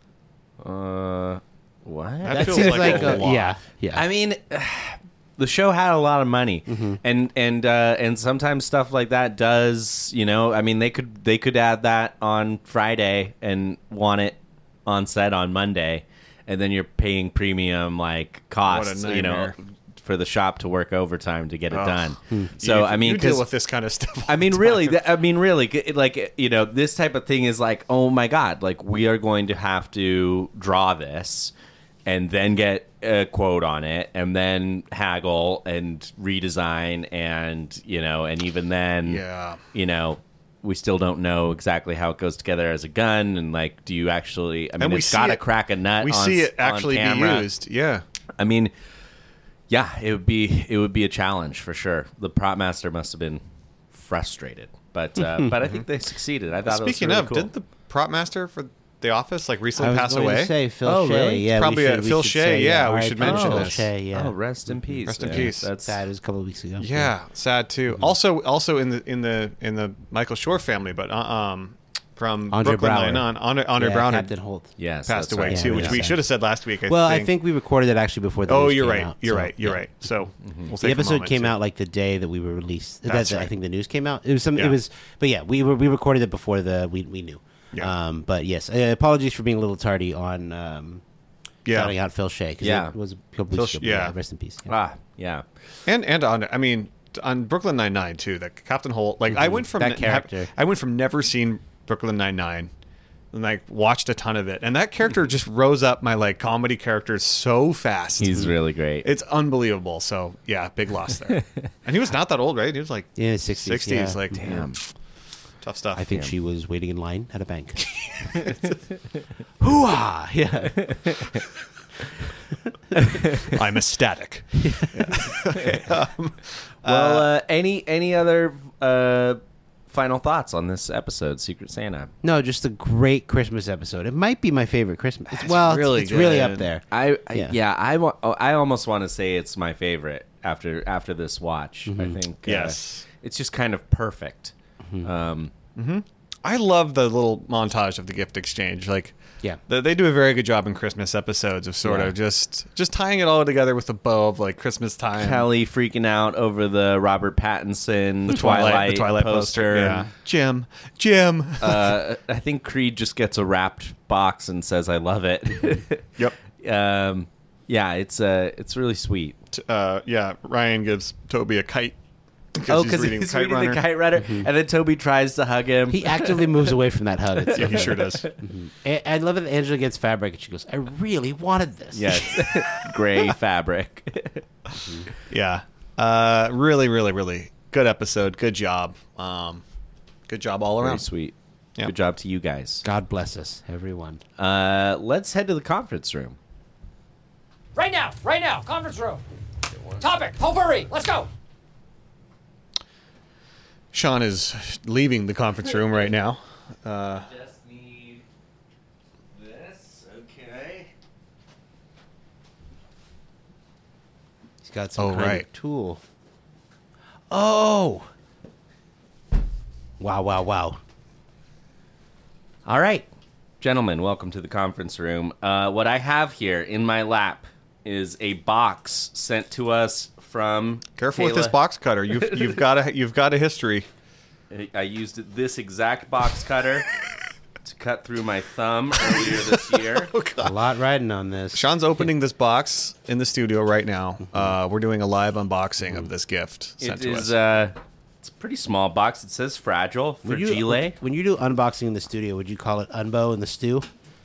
What? That seems like a lot. Yeah. I mean, the show had a lot of money, and sometimes stuff like that does. I mean, they could add that on Friday and want it on set on Monday, and then you're paying premium like costs, for the shop to work overtime to get it done. So I mean, you deal with this kind of stuff. I mean, really, like this type of thing is like, oh my god, like we are going to have to draw this and then get a quote on it and then haggle and redesign and and even then we still don't know exactly how it goes together as a gun and like, do you actually? I mean, it's got to crack a nut. We see it actually be used. Yeah, I mean. Yeah, it would be a challenge for sure. The prop master must have been frustrated, but I think they succeeded. I thought. Speaking it was really of, cool. didn't the prop master for The Office like recently pass away? To say Phil Shea. Really? Yeah, probably Phil Shea. Yeah, we should mention Phil this. Shea, yeah. Oh, rest in peace. Rest in peace. That's sad. It was a couple of weeks ago. Yeah, sad too. Also in the Michael Schur family, but from Andre Brooklyn Brower. Nine-Nine, Andre Brown Captain Holt. Yes, passed that's away right. too, which we should have said last week. I think we recorded it actually before the Oh, news you're came right. out, You're so, right. You're yeah. right. So we'll The episode came out like the day that we were released. That's right. I think the news came out. It was some. Yeah. It was, but yeah, we recorded it before we knew. Yeah. But yes, apologies for being a little tardy on shouting out Phil Shea. It was a couple weeks ago. Yeah. Rest in peace. Yeah. And on Brooklyn Nine-Nine too. That Captain Holt. Like I went from That character. I went from never seeing Brooklyn Nine-Nine. And like watched a ton of it, and that character just rose up my like comedy characters so fast. He's really great. It's unbelievable. So yeah, big loss there. And he was not that old, right? He was like In his 60s. 60s. yeah. Like damn, tough stuff. I think she was waiting in line at a bank. Hoo-ah! Yeah. I'm ecstatic. Any other final thoughts on this episode, Secret Santa? No, just a great Christmas episode. It might be my favorite Christmas. It's really really good. up there. I almost want to say it's my favorite after this watch. I think Yes. it's just kind of perfect. I love the little montage of the gift exchange. Like, Yeah. they do a very good job in Christmas episodes of sort of just tying it all together with a bow of like Christmas time. Kelly freaking out over the Robert Pattinson the Twilight poster. Yeah. Jim. I think Creed just gets a wrapped box and says, "I love it." Yep. It's really sweet. Ryan gives Toby a kite. Because he's reading the Kite Runner, and then Toby tries to hug him. He actively moves away from that hug. Yeah, he sure does. I love that Angela gets fabric and she goes, I really wanted this. Yeah, it's gray fabric. Yeah. Really, really, really good episode. Good job. Good job all Very around. sweet. Yep. Good job to you guys. God bless us, everyone. Let's head to the conference room. Right now, conference room. Topic, potpourri, let's go. Sean is leaving the conference room right now. Just need this. Okay. He's got some right. of tool. Oh! Wow. All right. Gentlemen, welcome to the conference room. What I have here in my lap is a box sent to us from Careful Kayla. with this box cutter. You've got a history. I used this exact box cutter to cut through my thumb earlier this year. A lot riding on this. Sean's opening this box in the studio right now. We're doing a live unboxing of this gift sent to us. It's a pretty small box. It says fragile for Gile. When you do unboxing in the studio, would you call it Unbo in the stew?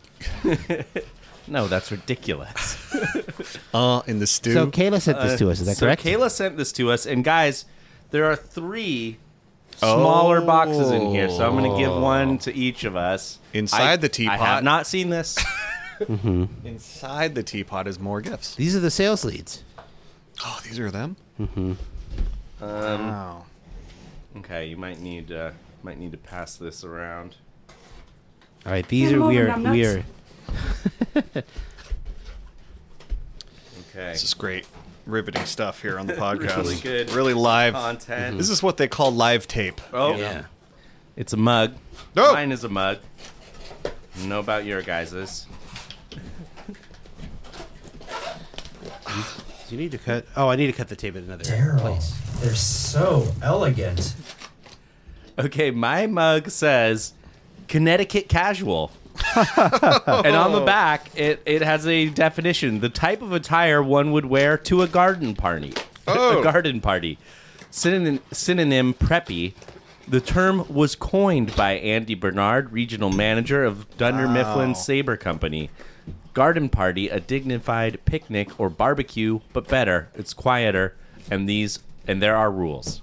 No, that's ridiculous. In the stew. So Kayla sent this to us. Is that correct? Kayla sent this to us, and guys, there are 3 smaller boxes in here, so I'm going to give one to each of us. Inside the teapot. I have not seen this. Inside the teapot is more gifts. These are the sales leads. Oh, these are them? Wow. Okay, you might need to pass this around. All right, these are we are. Okay. This is great. Riveting stuff here on the podcast. Really good. Really live Content. This is what they call live tape. Oh, Yeah. It's a mug. Oh! Mine is a mug. I don't know about your guys's. You need to cut. Oh, I need to cut the tape at another place. They're so elegant. Okay, my mug says Connecticut Casual. And on the back, it has a definition. The type of attire one would wear to a garden party. Oh. A garden party. Synonym preppy. The term was coined by Andy Bernard, regional manager of Dunder Mifflin Sabre Company. Garden party, a dignified picnic or barbecue, but better. It's quieter, and there are rules.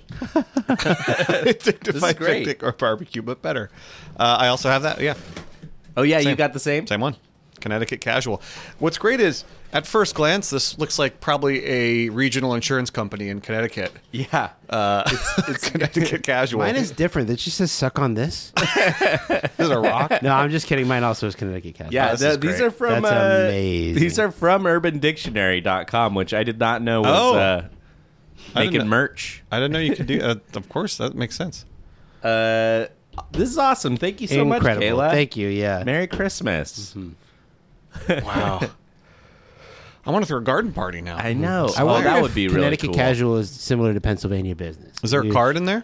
Dignified great. picnic or barbecue, but better. I also have that. Yeah. Oh yeah, Same. you got the same? Same one. Connecticut Casual. What's great is, at first glance, this looks like probably a regional insurance company in Connecticut. Yeah. It's Connecticut Casual. Mine is different. It just says "suck on this." This is a rock. No, I'm just kidding. Mine also is Connecticut Casual. Yeah, this is these great. are from That's amazing. These are from UrbanDictionary.com, which I did not know was making merch. I didn't know you could do. Of course, that makes sense. This is awesome. Thank you so Incredible. much, Kayla. Thank you. Yeah. Merry Christmas. Wow. I want to throw a garden party now. I know. I wonder that if would be really Connecticut cool. Casual is similar to Pennsylvania Business. Is there a card in there?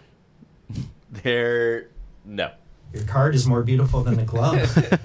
No. Your card is more beautiful than the glove.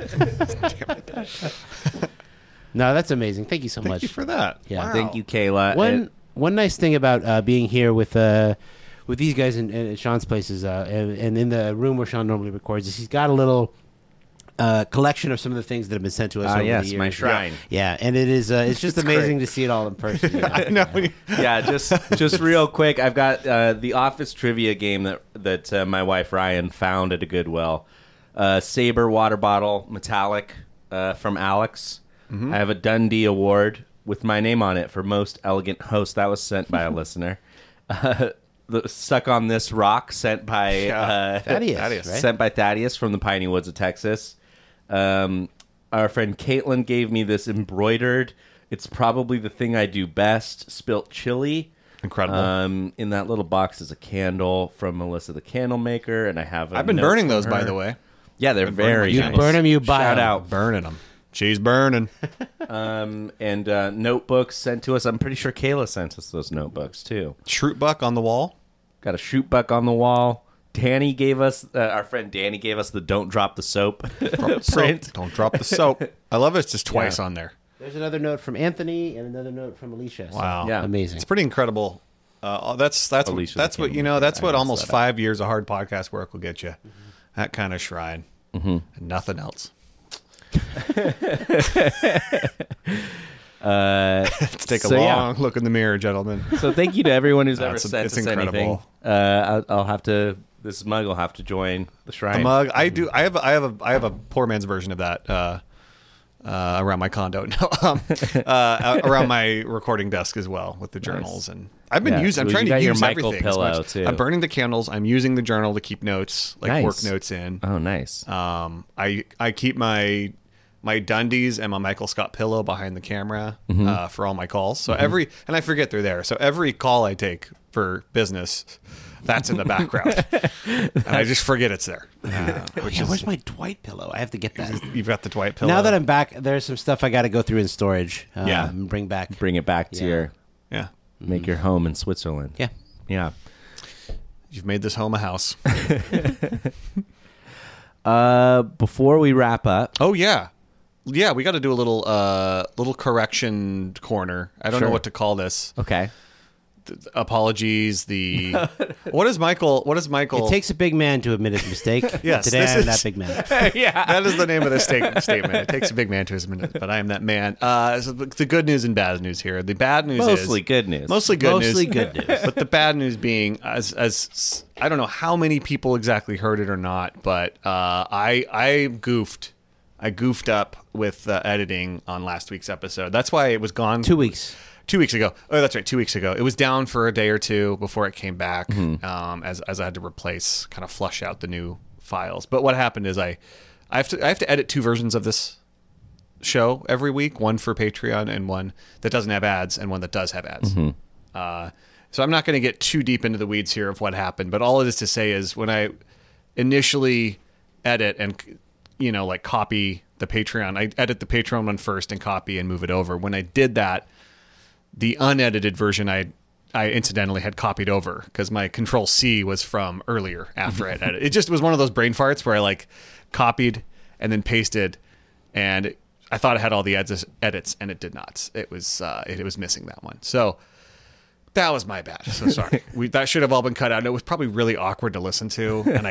No, that's amazing. Thank you so Thank much. you for that. Yeah. Wow. Thank you, Kayla. One nice thing about being here with these guys in Sean's places and in the room where Sean normally records is he's got a little collection of some of the things that have been sent to us over the years. my shrine. Yeah, and it is it's just amazing to see it all in person. You know? I know. Yeah, just real quick, I've got the Office trivia game that my wife Ryan found at a Goodwill. Sabre water bottle, metallic, from Alex. I have a Dundee Award with my name on it for most elegant host. That was sent by a listener. The Suck on This Rock sent by Thaddeus, right? sent by Thaddeus from the Piney Woods of Texas. Our friend Caitlin gave me this embroidered. It's probably the thing I do best. Spilt chili. Incredible. In that little box is a candle from Melissa the Candle Maker, and I have. I've been burning those, by the way. Yeah, they're very You nice. burn them, you buy Shout 'em. out. Burning them. She's burning. And notebooks sent to us. I'm pretty sure Kayla sent us those notebooks too. Shroot buck on the wall. Got a shoot buck on the wall. Danny gave us, our friend Danny gave us the "Don't Drop the Soap" print. Soap. Don't drop the soap. I love it. It's just twice on there. There's another note from Anthony and another note from Alicia. So Wow. Yeah. amazing. It's pretty incredible. That's Alicia that's the what Candle Maker. that's I what messed almost that up. 5 years of hard podcast work will get you. That kind of shrine. And nothing else. Let's take a So, yeah. long look in the mirror, gentlemen. So thank you to everyone who's ever It's sent us incredible. anything. I'll have to This mug will have to join the shrine. The mug. I do. I have a poor man's version of that around my condo. No, around my recording desk as well with the journals. Nice. And I've been using. I'm trying to use everything. Pillow too. I'm burning the candles. I'm using the journal to keep notes, like work notes in. Oh, nice. I keep my Dundies and my Michael Scott pillow behind the camera for all my calls. So and I forget they're there. So every call I take for business, that's in the background, and I just forget it's there. Where's my Dwight pillow? I have to get that. You've got the Dwight pillow. Now that I'm back, there's some stuff I got to go through in storage. And bring it back to your make your home in Switzerland. Yeah. You've made this home a house. Before we wrap up, we got to do a little correction corner. I don't know what to call this. Okay. Apologies. What is Michael? It takes a big man to admit his mistake. Yes, today I am that big man. That is the name of the statement. It takes a big man to admit it, but I am that man. So the good news and bad news here. The bad news mostly is good news. Mostly good news. But the bad news being, as I don't know how many people exactly heard it or not, but I goofed up with editing on last week's episode. That's why it was gone. 2 weeks. 2 weeks ago. Oh, that's right. 2 weeks ago. It was down for a day or two before it came back, as I had to kind of flush out the new files. But what happened is I have to edit 2 versions of this show every week, one for Patreon and one that doesn't have ads and one that does have ads. So I'm not going to get too deep into the weeds here of what happened, but all it is to say is when I initially edit and copy the Patreon, I edit the Patreon one first and copy and move it over. When I did that, the unedited version I incidentally had copied over because my Control-C was from earlier after I had edited. It just was one of those brain farts where I copied and then pasted, and I thought it had all the edits, and it did not. It was missing that one. So that was my bad. So sorry. That should have all been cut out. And it was probably really awkward to listen to, and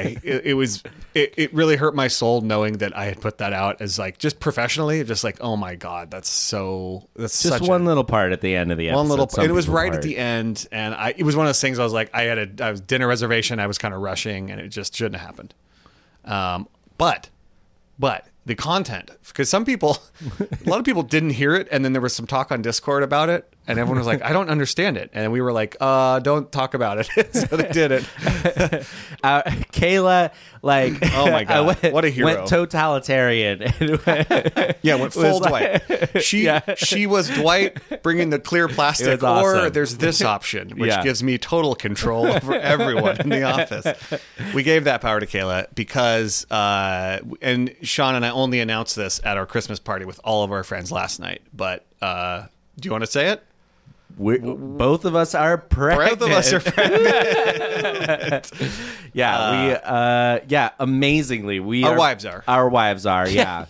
it really hurt my soul knowing that I had put that out as just professionally, just oh my god, that's just such one little part at the end of the episode. One little, and it was right at the end, and it was one of those things. I was I was dinner reservation. I was kind of rushing, and it just shouldn't have happened. But the content, because a lot of people didn't hear it, and then there was some talk on Discord about it, and everyone was like, I don't understand it. And we were like, don't talk about it. So they did it. Kayla, oh my God, what a hero. Went totalitarian. Went full Dwight. She was Dwight bringing the clear plastic, awesome. Or there's this option, which gives me total control over everyone in the office. We gave that power to Kayla because, and Sean and I only announced this at our Christmas party with all of our friends last night, but do you want to say it? Both of us are pregnant. Both of us are pregnant. Amazingly, our wives are. Our wives are, yeah.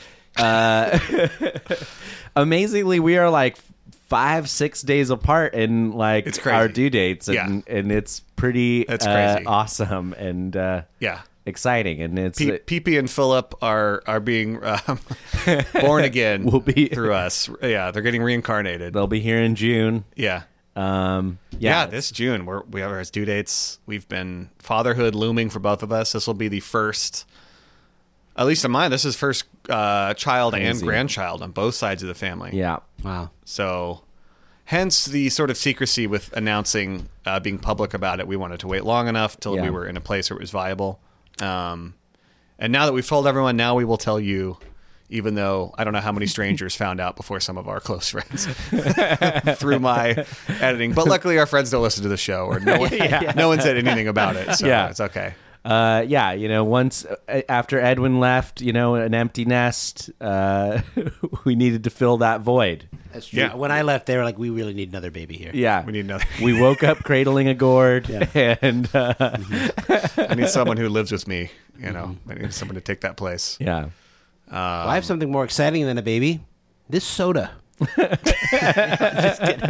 Amazingly, we are 5-6 days apart in it's crazy. Our due dates, and it's pretty crazy. Awesome and exciting, and it's Pee and Philip are being born again through us. Yeah, they're getting reincarnated. They'll be here in June. Yeah. This June we have our due dates. We've been fatherhood looming for both of us. This will be the first, at least in mine, this is first child and grandchild on both sides of the family. Yeah. Wow. So hence the sort of secrecy with announcing, being public about it. We wanted to wait long enough till we were in a place where it was viable. And now that we've told everyone, now we will tell you, even though I don't know how many strangers found out before some of our close friends through my editing. But luckily our friends don't listen to the show, or no one said anything about it. So it's okay. Once after Edwin left, an empty nest, we needed to fill that void. That's true. Yeah. When I left, they were like, we really need another baby here. Yeah. We need another. We woke up cradling a gourd, and I need someone who lives with me, I need someone to take that place. Yeah. Well, I have something more exciting than a baby. This soda. Just kidding.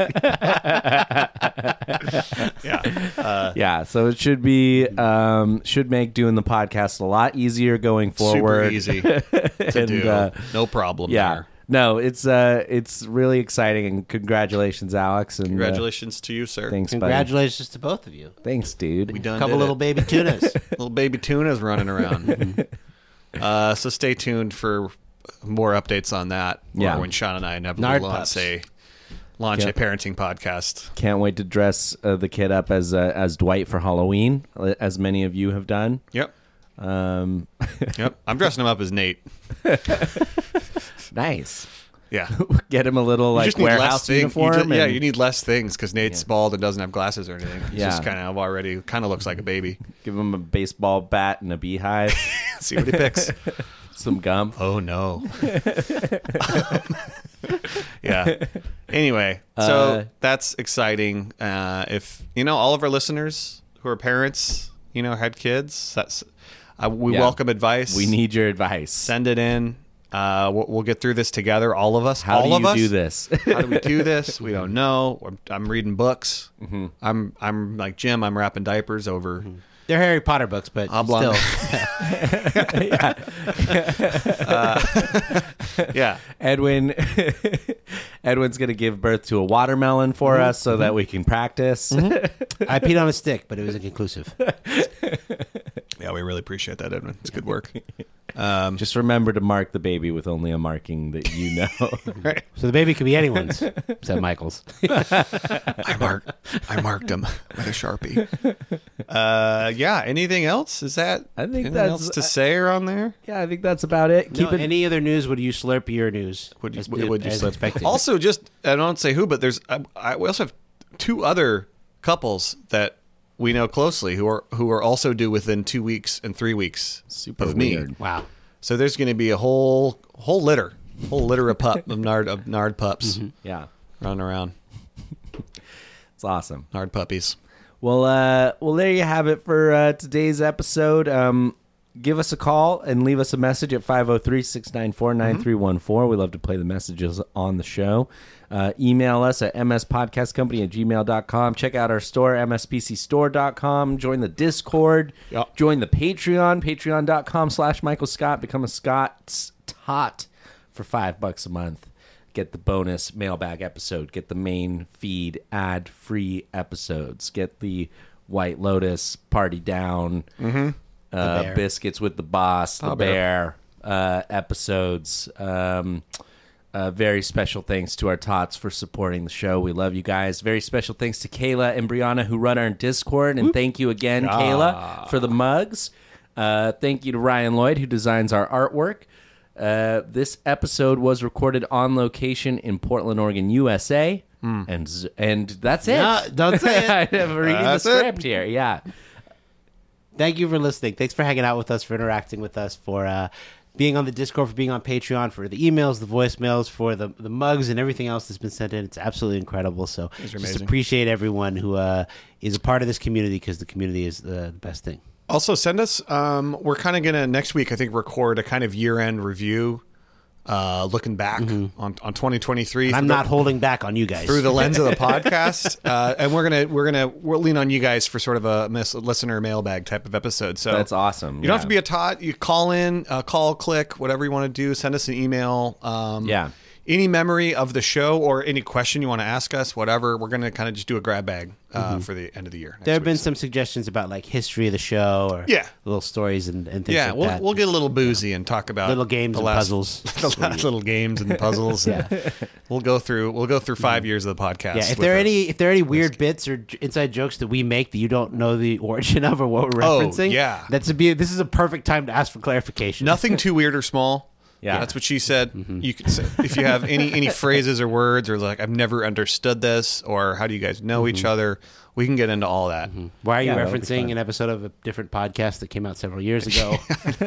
So it should be should make doing the podcast a lot easier going forward. Super easy to do. No problem. Yeah. No, it's really exciting, and congratulations, Alex. And Congratulations to you, sir. Thanks, buddy. Congratulations to both of you. Thanks, dude. We done A couple did little it. baby tunas. Little baby tunas running around. So stay tuned for more updates on that. Yeah. Or when Sean and I inevitably Nard launch pups. a Yep. parenting podcast. Can't wait to dress the kid up as Dwight for Halloween, as many of you have done. Yep. Yep. I'm dressing him up as Nate. Nice. Yeah. Get him a little You like just need less warehouse things. uniform. Yeah, and you need less things because Nate's bald and doesn't have glasses or anything. He's just kind of looks like a baby. give him a baseball bat and a beehive, See what he picks. some gum. Oh no. Yeah. Anyway, so that's exciting. If all of our listeners who are parents, had kids, we welcome advice. We need your advice. Send it in. We'll get through this together, all of us. How all do of you us. do this? How do we do this? We don't know. I'm reading books. Mm-hmm. I'm like Jim. I'm wrapping diapers over. They're Harry Potter books, but Oblong. still. Yeah. Edwin's going to give birth to a watermelon for us so that we can practice. I peed on a stick, but it was inconclusive. Yeah, we really appreciate that, Edwin. It's good work. Just remember to mark the baby with only a marking that you know. Right. So the baby could be anyone's, said Michael's. I marked him with a Sharpie. Yeah. Anything else? Is that? I think anything that's- else to say around there. Yeah, I think that's about it. Keep it. Any other news? Would you slurp your news? Would you as slip? expected? Also, just I don't say who, but there's we also have 2 other couples that we know closely who are also due within 2 weeks and 3 weeks Super of me. weird. Wow. So there's going to be a whole litter of nard pups Yeah, running around. it's awesome. Nard puppies. Well, there you have it for today's episode. Give us a call and leave us a message at 503-694-9314. We love to play the messages on the show. Email us at mspodcastcompany@gmail.com. Check out our store, mspcstore.com. Join the Discord. Yep. Join the Patreon, patreon.com/Michael Scott. Become a Scott's Tot for $5 a month. Get the bonus mailbag episode. Get the main feed ad-free episodes. Get the White Lotus Party Down, Biscuits with the Boss, the Bear episodes. Very special thanks to our tots for supporting the show. We love you guys. Very special thanks to Kayla and Brianna who run our Discord. And thank you again, Kayla, for the mugs. Thank you to Ryan Lloyd who designs our artwork. This episode was recorded on location in Portland, Oregon, USA. And that's it. No, don't say it. I'm reading the script here. Yeah. Thank you for listening. Thanks for hanging out with us, for interacting with us, for being on the Discord, for being on Patreon, for the emails, the voicemails, for the mugs and everything else that's been sent in. It's absolutely incredible. So just amazing. appreciate everyone who is a part of this community, because the community is the best thing. Also, send us. We're kind of gonna next week, I think, record a kind of year-end review, looking back on 2023. And I'm not holding back on you guys through the lens of the podcast, and we'll lean on you guys for sort of a listener mailbag type of episode. So That's awesome. You don't have to be a tot. You call in, click, whatever you want to do. Send us an email. Any memory of the show or any question you want to ask us, whatever. We're going to kind of just do a grab bag for the end of the year. There have been some suggestions about like history of the show or little stories and things like that. We'll get a little boozy and talk about little games and puzzles. the last little games and puzzles. We'll go through 5 years of the podcast. Yeah, if there are any weird bits or inside jokes that we make that you don't know the origin of or what we're referencing, this is a perfect time to ask for clarification. Nothing too weird or small. Yeah, that's what she said. You can say, if you have any phrases or words or like I've never understood this or how do you guys know each other, we can get into all that. Why are you referencing an episode of a different podcast that came out several years ago?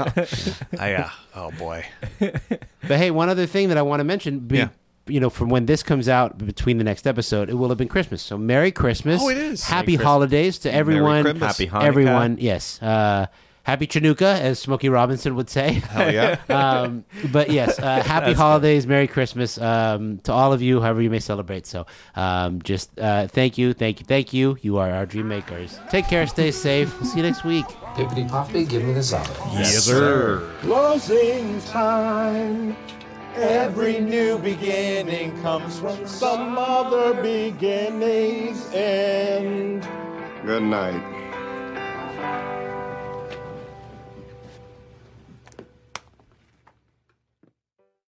Oh boy. But hey, one other thing that I want to mention. From when this comes out between the next episode, it will have been Christmas. So Merry Christmas. Oh, it is. Happy holidays to everyone. Happy Hanukkah. Everyone, yes. Happy Chanukah, as Smokey Robinson would say. Hell yeah. But yes, happy holidays, Merry Christmas to all of you, however you may celebrate. So just thank you. You are our dream makers. Take care, stay safe. We'll see you next week. Pippity Poppy, give me the solid. Yes, sir. Closing time. Every new beginning comes from some other beginning's end. Good night.